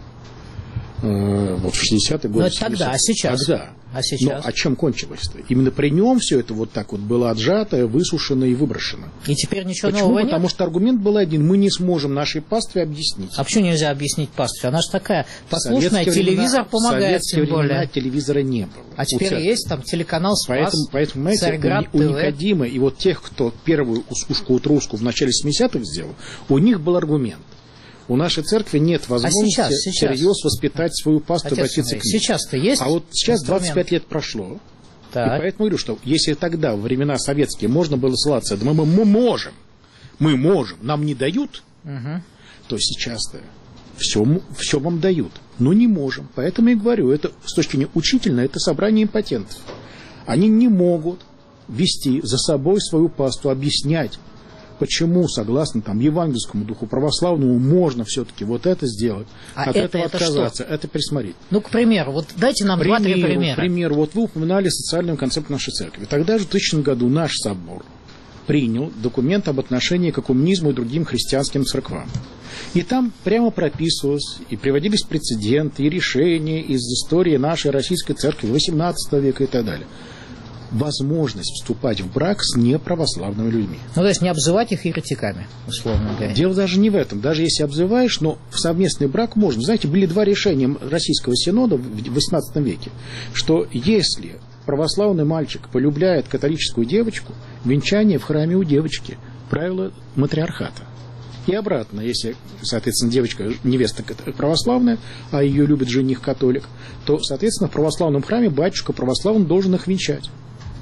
Э, вот в шестидесятые годы. Ну это тогда, а сейчас? Тогда. А сейчас? Но а чем кончилось-то? Именно при нем все это вот так вот было отжато, высушено и выброшено. И теперь ничего Почему? нового нет? Потому что аргумент был один, мы не сможем нашей пастве объяснить. А почему нельзя объяснить пастве? Она же такая послушная, телевизор времена, помогает, тем более. В времена телевизора не было. А теперь есть там телеканал «Спас», поэтому, поэтому, Царьград у, у Никодима и вот тех, кто первую ушку утруску в начале семидесятых сделал, у них был аргумент. У нашей церкви нет возможности а сейчас, сейчас. всерьез воспитать свою пасту и обратиться к ней. Сейчас-то есть. А вот сейчас инструмент. двадцать пять лет прошло. Так. И поэтому говорю, что если тогда, во времена советские, можно было ссылаться, да мы, мы, мы можем, мы можем, нам не дают, угу. то сейчас-то все, все вам дают, но не можем. Поэтому я говорю, это с точки зрения учительной, это собрание импотентов. Они не могут вести за собой свою пасту, объяснять, почему, согласно там, евангельскому духу православному, можно все-таки вот это сделать, а от это, этого это отказаться, что? Это присмотреть. Ну, к примеру, вот дайте нам два-три примера. К примеру, вот вы упоминали социальную концепцию нашей церкви. Тогда же в двухтысячном году наш собор принял документ об отношении к коммунизму и другим христианским церквам. И там прямо прописывалось, и приводились прецеденты, и решения из истории нашей российской церкви восемнадцатого века и так далее. Возможность вступать в брак с неправославными людьми. Ну, то есть не обзывать их еретиками, условно говоря. Дело даже не в этом. Даже если обзываешь, но в совместный брак можно. Знаете, были два решения Российского синода в восемнадцатом веке, что если православный мальчик полюбляет католическую девочку, венчание в храме у девочки. Правило матриархата. И обратно, если, соответственно, девочка, невеста православная, а ее любит жених католик, то, соответственно, в православном храме батюшка православный должен их венчать.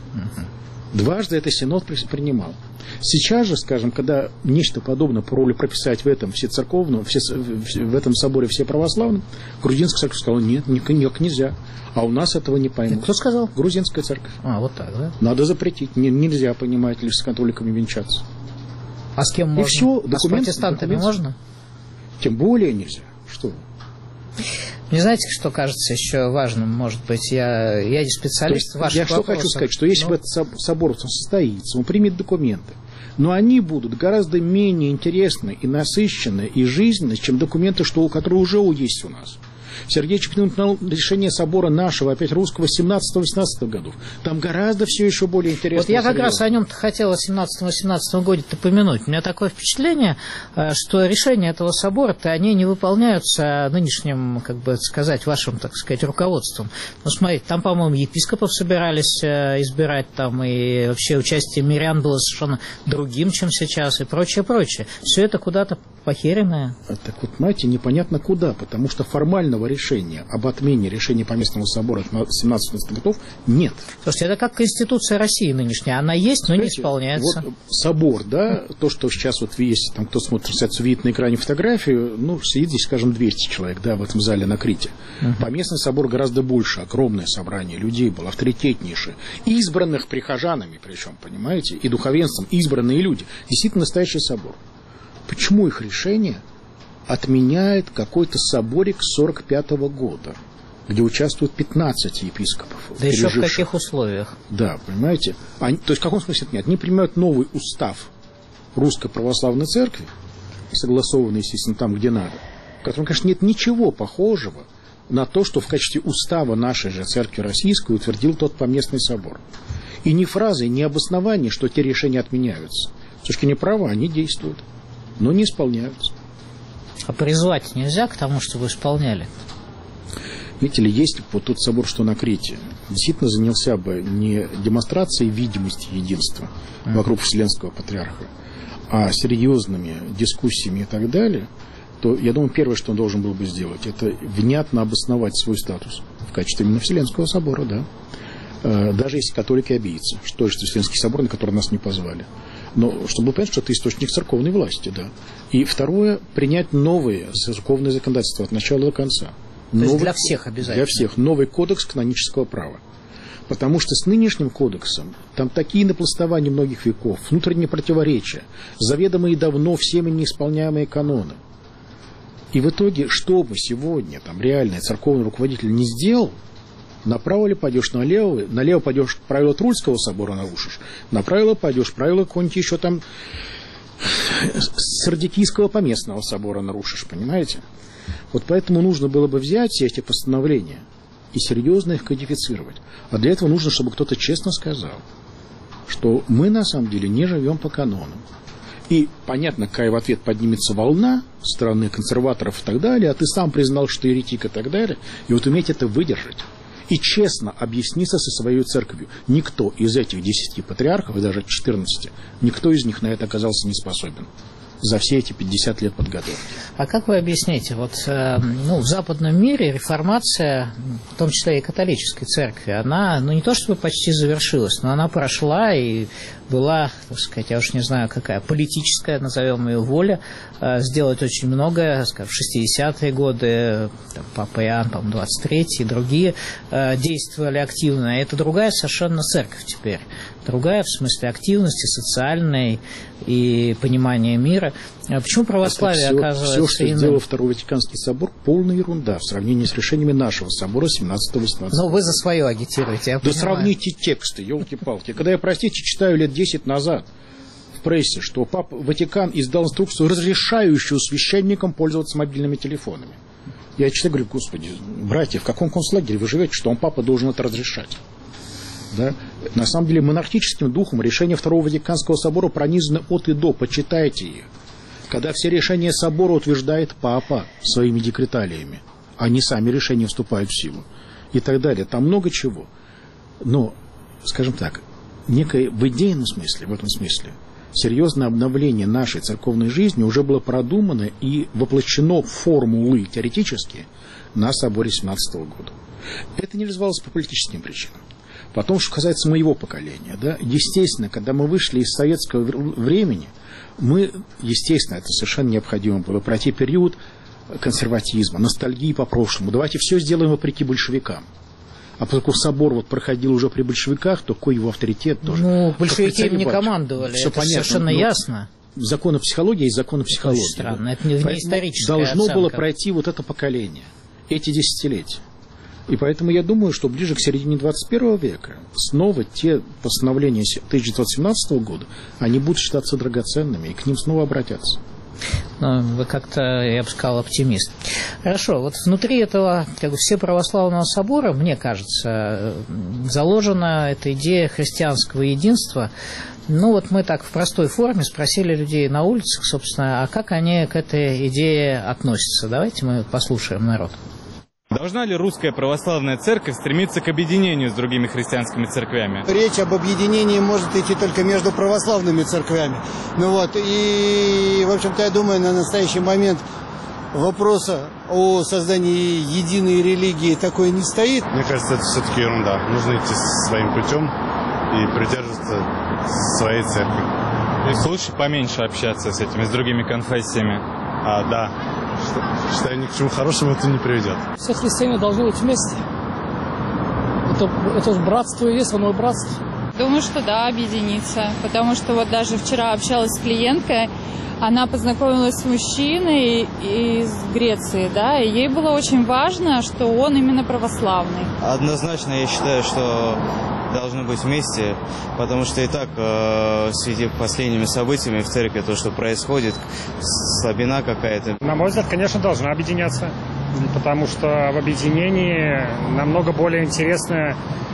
Дважды это синод принимал. Сейчас же, скажем, когда нечто подобное пробовали прописать в этом всецерковном, все, в этом соборе все православным, грузинская церковь сказала, нет, никак нельзя. А у нас этого не поймут. Кто сказал? Грузинская церковь. А, вот так, да? Надо запретить. Нельзя, понимаете ли, с католиками венчаться. А с кем можно? И все, а с протестантами документ... можно? Тем более нельзя. Что? Не знаете, что кажется еще важным, может быть, я, я не специалист в ваших Я что хочу сказать, что если ну... этот собор состоится, он примет документы, но они будут гораздо менее интересны и насыщенны, и жизненны, чем документы, что, которые уже есть у нас. Сергей Чекнин на решение собора нашего, опять русского, семнадцатого-восемнадцатого годов. Там гораздо все еще более интересно. Вот я как раз о нем-то хотел о семнадцатом-восемнадцатом годе-то помянуть. У меня такое впечатление, что решения этого собора-то, они не выполняются нынешним, как бы сказать, вашим, так сказать, руководством. Ну, смотрите, там, по-моему, епископов собирались избирать, там, и вообще участие мирян было совершенно другим, чем сейчас, и прочее, прочее. Все это куда-то похеренное. Так вот, знаете, непонятно куда, потому что формального решения об отмене решения Поместного собора семнадцатого годов нет. Слушайте, это как Конституция России нынешняя. Она есть, но Знаете, не исполняется. Вот собор, да, то, что сейчас вот есть, там, кто смотрит, кстати, видит на экране фотографию, ну, сидит здесь, скажем, двести человек, да, в этом зале на Крите. Uh-huh. Поместный собор гораздо больше, огромное собрание людей было, авторитетнейшее, избранных прихожанами, причем, понимаете, и духовенством, избранные люди. Действительно настоящий собор. Почему их решение отменяет какой-то соборик сорок пятого года, где участвуют пятнадцать епископов? Да еще в каких условиях? Да, понимаете? Они, то есть в каком смысле нет? Они принимают новый устав Русской Православной Церкви, согласованный, естественно, там, где надо, в котором, конечно, нет ничего похожего на то, что в качестве устава нашей же Церкви Российской утвердил тот Поместный собор. И ни фразы, ни обоснования, что те решения отменяются. С точки зрения права они действуют, но не исполняются. А призвать нельзя к тому, чтобы исполняли? Видите ли, есть вот тот собор, что на Крите, действительно занялся бы не демонстрацией видимости единства mm. вокруг Вселенского Патриарха, а серьезными дискуссиями и так далее, то, я думаю, первое, что он должен был бы сделать, это внятно обосновать свой статус в качестве именно Вселенского собора, да. Даже если католики обидятся, что же Вселенский собор, на который нас не позвали. Но чтобы понять, что это источник церковной власти, да. И второе, принять новые церковные законодательства от начала до конца. То новый, есть для всех обязательно? Для всех. Новый кодекс канонического права. Потому что с нынешним кодексом там такие напластования многих веков, внутренние противоречия, заведомые давно всеми неисполняемые каноны. И в итоге, что бы сегодня там реальный церковный руководитель не сделал, направо ли пойдешь, налево, налево пойдешь, правила Трульского собора нарушишь, направо пойдешь, правила какого-нибудь еще там Сардикийского поместного собора нарушишь, понимаете? Вот поэтому нужно было бы взять все эти постановления и серьезно их кодифицировать. А для этого нужно, чтобы кто-то честно сказал, что мы на самом деле не живем по канонам. И понятно, какая в ответ поднимется волна со стороны консерваторов и так далее, а ты сам признал, что ты еретик и так далее, и вот уметь это выдержать. И честно объясниться со своей церковью. Никто из этих десяти патриархов, и даже четырнадцати, никто из них на это оказался не способен за все эти пятьдесят лет подготовки. А как вы объясните, вот ну, в западном мире реформация, в том числе и католической церкви, она, ну не то чтобы почти завершилась, но она прошла и была, так сказать, я уж не знаю какая, политическая, назовем ее, воля сделать очень многое, скажем, в шестидесятые годы, там, Папа Иоанн, по-моему, двадцать третий, другие действовали активно. Это другая совершенно церковь теперь. Другая в смысле активности, социальной и понимания мира. Почему православие все, оказывается все, что иным? сделал Второй Ватиканский собор, полная ерунда в сравнении с решениями нашего собора семнадцатого-восемнадцатого. Но вы за свое агитируете, я Да понимаю. сравните тексты, елки-палки. Когда я, простите, читаю лет десять назад в прессе, что Папа Ватикан издал инструкцию, разрешающую священникам пользоваться мобильными телефонами. Я читаю, говорю, господи, братья, в каком концлагере вы живете, что он, папа, должен это разрешать? Да? На самом деле монархическим духом решения Второго Ватиканского собора пронизаны от и до, почитайте их. Когда все решения собора утверждает папа своими декреталиями, они сами решения вступают в силу и так далее. Там много чего. Но, скажем так, некое в идейном смысле, в этом смысле, серьезное обновление нашей церковной жизни уже было продумано и воплощено в формулы теоретически на соборе семнадцатого года. Это не реализовалось по политическим причинам. Потом, что касается моего поколения, да, естественно, когда мы вышли из советского времени, мы, естественно, это совершенно необходимо было пройти период консерватизма, ностальгии по прошлому. Давайте все сделаем вопреки большевикам. А поскольку собор вот проходил уже при большевиках, то какой его авторитет тоже. Ну, большевики им не командовали, все это понятно, совершенно ясно. Законы психологии есть законы психологии. Очень странно, это не, не историческая должно оценка. было пройти вот это поколение, эти десятилетия. И поэтому я думаю, что ближе к середине двадцать первого века снова те постановления тысяча девятьсот семнадцатого года, они будут считаться драгоценными, и к ним снова обратятся. Ну, вы как-то, я бы сказал, оптимист. Хорошо, вот внутри этого как бы, Всеправославного собора, мне кажется, заложена эта идея христианского единства. Ну вот мы так в простой форме спросили людей на улицах, собственно, а как они к этой идее относятся. Давайте мы послушаем народ. Должна ли русская православная церковь стремиться к объединению с другими христианскими церквями? Речь об объединении может идти только между православными церквями. Ну вот, и, в общем-то, я думаю, на настоящий момент вопроса о создании единой религии такой не стоит. Мне кажется, это все-таки ерунда. Нужно идти своим путем и придерживаться своей церкви. То есть лучше поменьше общаться с этими, с другими конфессиями? А, да. Считаю, ни к чему хорошему это не приведет. Все христиане должны быть вместе. Это, это же братство и есть, оно братство. Думаю, что да, объединиться. Потому что вот даже вчера общалась с клиенткой, она познакомилась с мужчиной из Греции, да, и ей было очень важно, что он именно православный. Однозначно я считаю, что должны быть вместе, потому что и так э, в связи с последними событиями в церкви, то, что происходит, слабина какая-то. На мой взгляд, конечно, должна объединяться, потому что в объединении намного более интересная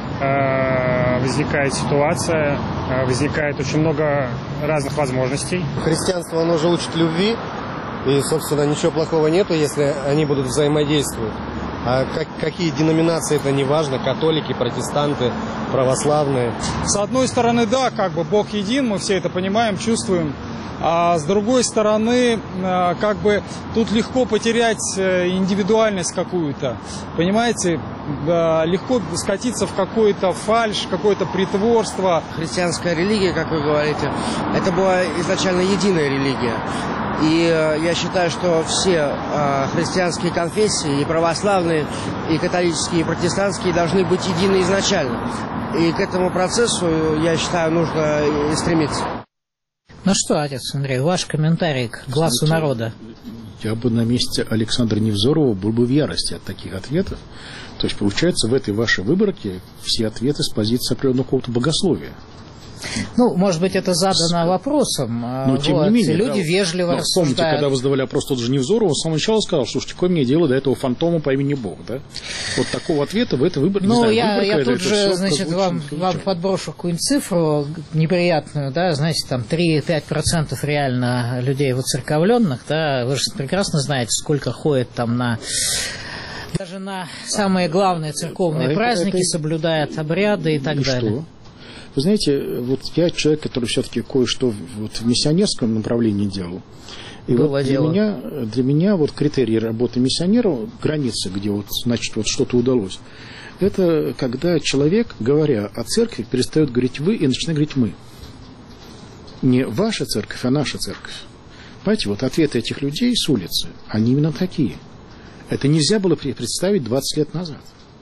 э, возникает ситуация, э, возникает очень много разных возможностей. Христианство, оно же учит любви, и, собственно, ничего плохого нету, если они будут взаимодействовать. А как, какие деноминации, это не важно, католики, протестанты православные. С одной стороны, да, как бы Бог един, мы все это понимаем, чувствуем. А с другой стороны, как бы тут легко потерять индивидуальность какую-то. Понимаете, легко скатиться в какой-то фальшь, какое-то притворство. Христианская религия, как вы говорите, это была изначально единая религия. И я считаю, что все христианские конфессии, и православные, и католические, и протестантские, должны быть едины изначально. И к этому процессу, я считаю, нужно и стремиться. Ну что, отец Андрей, ваш комментарий к глазу Знаете, народа? Я бы на месте Александра Невзорова был бы в ярости от таких ответов. То есть, получается, в этой вашей выборке все ответы с позиции определенного какого-то богословия. Ну, может быть, это задано вопросом. Но, тем вот, не менее, люди да, вежливо но, рассуждают. Помните, когда вы задавали вопрос тот же Невзорова, он с самого начала сказал, слушайте, какое мне дело до этого фантома по имени Бог, да? Вот такого ответа в этой выборке, Ну, не знаю, я, выборка, я это, тут это же, все, значит, вам, вам подброшу какую-нибудь цифру неприятную, да, знаете, там три-пять процентов реально людей воцерковленных, да, вы же прекрасно знаете, сколько ходит там на... Даже на самые главные церковные а праздники, это, это... соблюдают обряды и так и далее. Что? Вы знаете, вот я человек, который все-таки кое-что вот в миссионерском направлении делал. И Было вот для дело. меня, для меня вот критерий работы миссионера, граница, где вот, значит, вот что-то удалось, это когда человек, говоря о церкви, перестает говорить «вы» и начинает говорить «мы». Не ваша церковь, а наша церковь. Понимаете, вот ответы этих людей с улицы, они именно такие. Это нельзя было представить двадцать лет назад.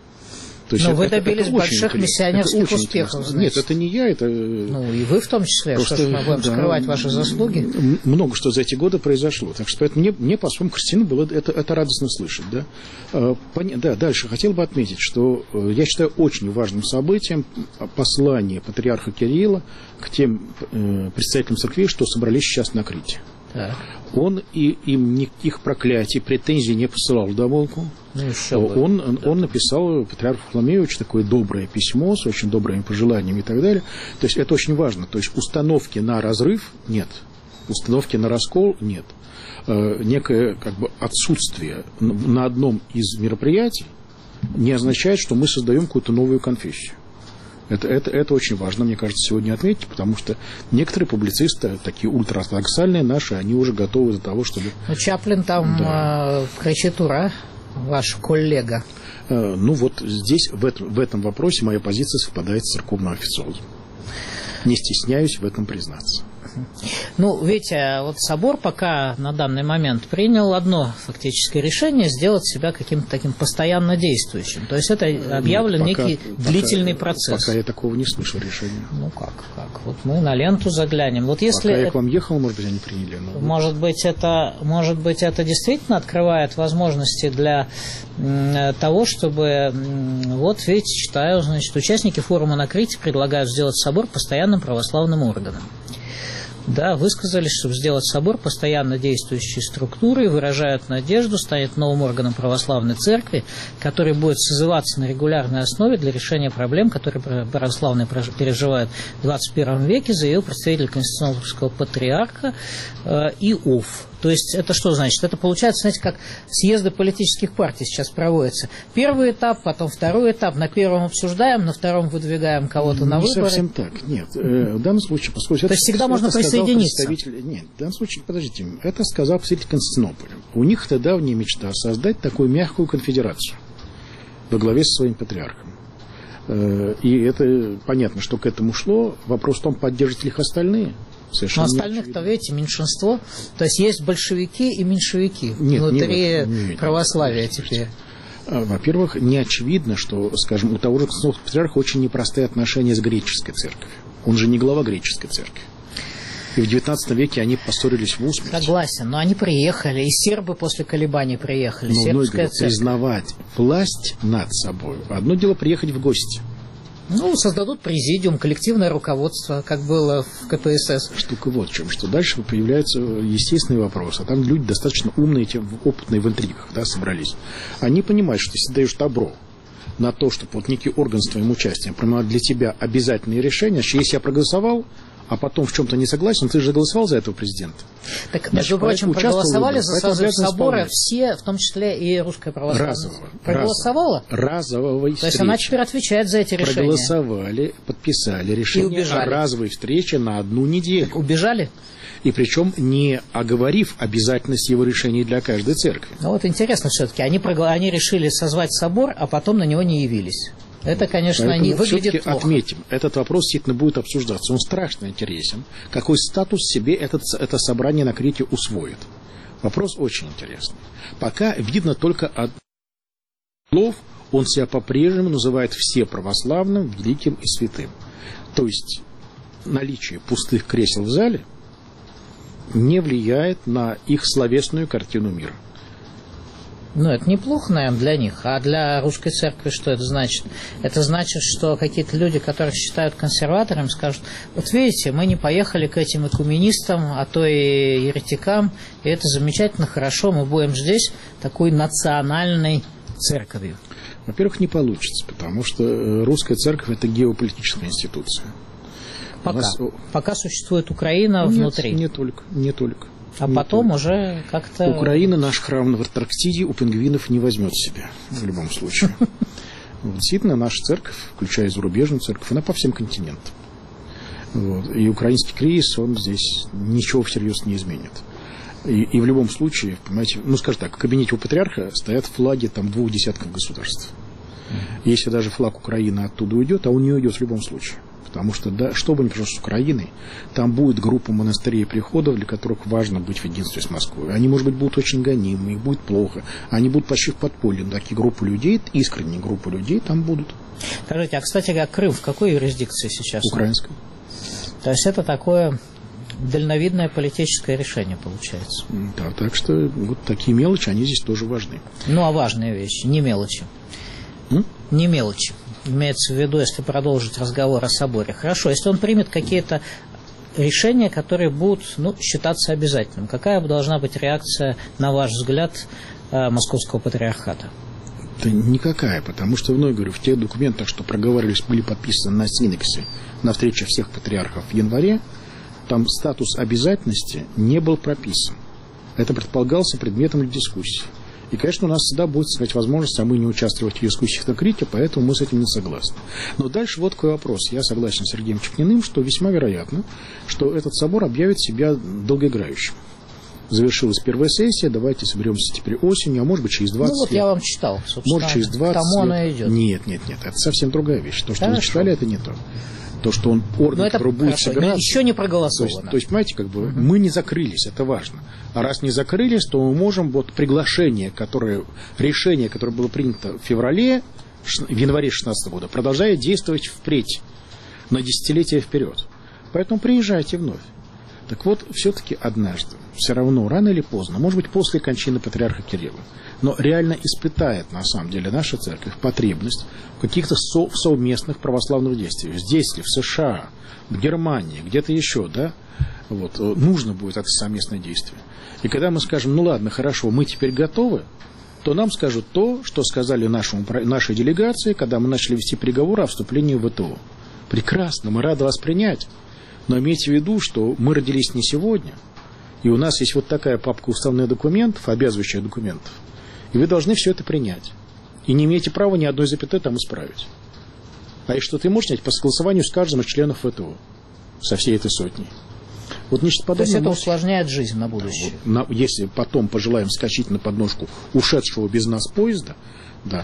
То есть Но это, вы добились это больших миссионерских успехов. Нет, это не я, это... Ну, и вы в том числе, просто, что ж мы будем да, скрывать ваши заслуги. Много что за эти годы произошло. Так что поэтому мне, мне по-своему, Кристина, было это, это радостно слышать. Да? Да, дальше хотел бы отметить, что я считаю очень важным событием послание патриарха Кирилла к тем представителям церквей, что собрались сейчас на Крите. Так. Он и, им никаких проклятий, претензий не посылал вдогонку. Ну, он, он, он написал патриарху Варфоломею такое доброе письмо с очень добрыми пожеланиями и так далее. То есть это очень важно. То есть установки на разрыв нет, установки на раскол нет. Э, некое как бы отсутствие на одном из мероприятий не означает, что мы создаем какую-то новую конфессию. Это, это, это очень важно, мне кажется, сегодня отметить, потому что некоторые публицисты, такие ультраортодоксальные наши, они уже готовы для того, чтобы... Ну, Чаплин там да. э, кричит «Ура!», ваш коллега. Э, ну вот здесь, в этом, в этом вопросе моя позиция совпадает с церковным официозом. Не стесняюсь в этом признаться. Ну, видите, вот собор пока на данный момент принял одно фактическое решение сделать себя каким-то таким постоянно действующим. То есть это объявлен пока, некий пока, длительный процесс. Пока я такого не слышал решения. Ну как, как? Вот мы на ленту заглянем. Вот если пока я это, к вам ехал, может быть, они приняли. Но... Может быть, это, может быть, это действительно открывает возможности для м, того, чтобы, м, вот видите, читаю, значит, участники форума на Крите предлагают сделать собор постоянным православным органом. Да, высказали, чтобы сделать собор постоянно действующей структурой, выражают надежду, станет новым органом православной церкви, который будет созываться на регулярной основе для решения проблем, которые православные переживают в двадцать первом веке, заявил представитель Константинопольского патриарха э, Иов. То есть это что значит? Это получается, знаете, как съезды политических партий сейчас проводятся. Первый этап, потом второй этап. На первом обсуждаем, на втором выдвигаем кого-то на выборы. Не совсем так. Нет. В данном случае, поскольку... То есть всегда можно присоединиться. Нет, в данном случае, подождите, это сказал представитель Константинополя. У них это давняя мечта создать такую мягкую конфедерацию во главе со своим патриархом. И это понятно, что к этому шло. Вопрос в том, поддержат ли их остальные. Совершенно но остальных-то, видите, меньшинство. То есть есть большевики и меньшевики нет, внутри не, не, православия теперь. Во-первых, не очевидно, что, скажем, у того же Константинопольского патриарха очень непростые отношения с греческой церковью. Он же не глава греческой церкви. И в девятнадцатом веке они поссорились в усмерть. Согласен, но они приехали, и сербы после колебаний приехали. Но сербская церковь. Признавать власть над собой. Одно дело приехать в гости. Ну, создадут президиум, коллективное руководство, как было в ка пэ эс эс. Штука вот в чем, что дальше появляется естественный вопрос. А там люди достаточно умные, опытные в интригах, да, собрались. Они понимают, что если даешь добро на то, чтобы вот некий орган с твоим участием принимал для тебя обязательные решения, что если я проголосовал, а потом в чем-то не согласен, ты же голосовал за этого президента. Так, значит, между прочим, проголосовали за созыв собора все, в том числе и Русская Православная. Разово. Проголосовала? Разовой встречи. То есть она теперь отвечает за эти решения. Проголосовали, подписали решение о разовой встрече на одну неделю. Так убежали? И причем не оговорив обязательность его решений для каждой церкви. Ну вот интересно все-таки, они, прогла... они решили созвать собор, а потом на него не явились. Это, конечно, Поэтому не выглядит плохо. Отметим, этот вопрос действительно будет обсуждаться. Он страшно интересен. Какой статус себе этот, это собрание на Крите усвоит. Вопрос очень интересный. Пока видно только от слов, он себя по-прежнему называет все православным, великим и святым. То есть наличие пустых кресел в зале не влияет на их словесную картину мира. Ну, это неплохо, наверное, для них. А для русской церкви что это значит? Это значит, что какие-то люди, которых считают консерваторами, скажут: вот видите, мы не поехали к этим экуменистам, а то и еретикам, и это замечательно, хорошо, мы будем здесь такой национальной церковью. Во-первых, не получится, потому что русская церковь – это геополитическая институция. Пока, нас... Пока существует Украина Нет, внутри. Не только, не только. А не потом только. Уже как-то... Украина наш храм в Антарктиде у пингвинов не возьмет себе, в любом случае. Действительно, наша церковь, включая зарубежную церковь, она по всем континентам. Вот. И украинский кризис, он здесь ничего всерьез не изменит. И, и в любом случае, понимаете, ну, скажем так, в кабинете у патриарха стоят флаги там двух десятков государств. Если даже флаг Украины оттуда уйдет, а он не уйдет в любом случае. Потому что, да, что бы ни произошло с Украиной, там будет группа монастырей и приходов, для которых важно быть в единстве с Москвой. Они, может быть, будут очень гонимы, их будет плохо. Они будут почти в подполье. Но такие группы людей, искренние группы людей там будут. Скажите, а, кстати, а Крым в какой юрисдикции сейчас? Украинской. То есть это такое дальновидное политическое решение получается. Да, так что вот такие мелочи, они здесь тоже важны. Ну, а важные вещи, не мелочи. М? Не мелочи. Имеется в виду, если продолжить разговор о соборе. Хорошо, если он примет какие-то решения, которые будут, ну, считаться обязательным, какая должна быть реакция, на ваш взгляд, Московского патриархата? Да никакая, потому что, вновь говорю, в тех документах, что проговаривались, были подписаны на Синексе, на встрече всех патриархов в январе, там статус обязательности не был прописан. Это предполагался предметом дискуссии. И, конечно, у нас всегда будет, сказать, возможность, а мы не участвовать в дискуссиях на Крите, поэтому мы с этим не согласны. Но дальше вот какой вопрос. Я согласен с Сергеем Чекниным, что весьма вероятно, что этот собор объявит себя долгоиграющим. Завершилась первая сессия, давайте соберемся теперь осенью, а может быть через двадцать лет. Ну вот лет. Я вам читал, собственно, может через двадцать к тому лет. оно идет. Нет, нет, нет, это совсем другая вещь. То, что Хорошо. вы читали, это не то. То, что он орден, который будет собираться. Еще не проголосовано. То есть, то есть понимаете, как бы, uh-huh. мы не закрылись, это важно. А раз не закрылись, то мы можем вот приглашение, которое, решение, которое было принято в феврале, в январе шестнадцатого года, продолжает действовать впредь, на десятилетия вперед. Поэтому приезжайте вновь. Так вот, все-таки однажды, все равно, рано или поздно, может быть, после кончины патриарха Кирилла, но реально испытает, на самом деле, наша церковь потребность в каких-то со- совместных православных действиях. Здесь ли, в США, в Германии, где-то еще, да, вот, нужно будет это совместное действие. И когда мы скажем, ну ладно, хорошо, мы теперь готовы, то нам скажут то, что сказали нашему, нашей делегации, когда мы начали вести переговоры о вступлении в ВТО. Прекрасно, мы рады вас принять, но имейте в виду, что мы родились не сегодня, и у нас есть вот такая папка уставных документов, обязывающих документов, и вы должны все это принять. И не имеете права ни одной запятой там исправить. А и что ты можешь снять по согласованию с каждым из членов ВТО, со всей этой сотней. Вот нечто подобное. То есть это может... усложняет жизнь на будущее. Вот, на, если потом пожелаем скачать на подножку ушедшего без нас поезда, да.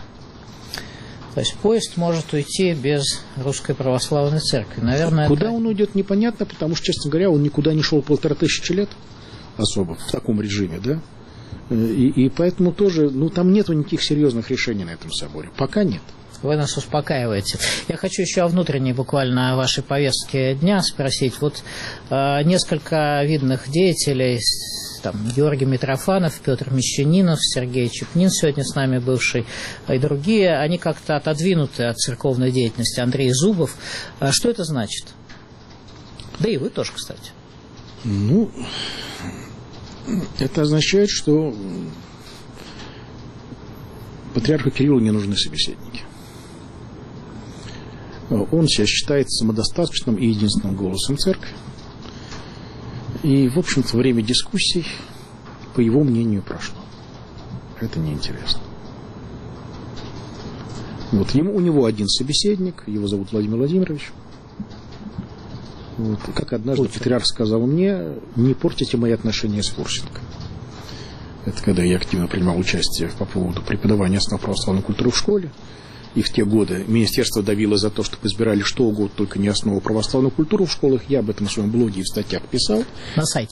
То есть поезд может уйти без Русской Православной Церкви. Наверное, Куда это... он уйдет, непонятно, потому что, честно говоря, он никуда не шел полтора тысячи лет особо в таком режиме, да. И, и поэтому тоже, ну, там нету никаких серьезных решений на этом соборе. Пока нет. Вы нас успокаиваете. Я хочу еще о внутренней буквально о вашей повестке дня спросить. Вот э, несколько видных деятелей, там, Георгий Митрофанов, Петр Мещанинов, Сергей Чекнин, сегодня с нами бывший, и другие, они как-то отодвинуты от церковной деятельности. Андрей Зубов. А что это значит? Да и вы тоже, кстати. Ну, это означает, что патриарху Кириллу не нужны собеседники. Он себя считает самодостаточным и единственным голосом церкви. И, в общем-то, время дискуссий, по его мнению, прошло. Это неинтересно. Вот, ему, у него один собеседник, его зовут Владимир Владимирович. Вот, как однажды Путин. Патриарх сказал мне: не портите мои отношения с Фурсенко. Это когда я активно принимал участие по поводу преподавания основ православной культуры в школе. И в те годы министерство давило за то, чтобы избирали что угодно, только не основу православной культуры в школах. Я об этом в своем блоге и в статьях писал. На сайте.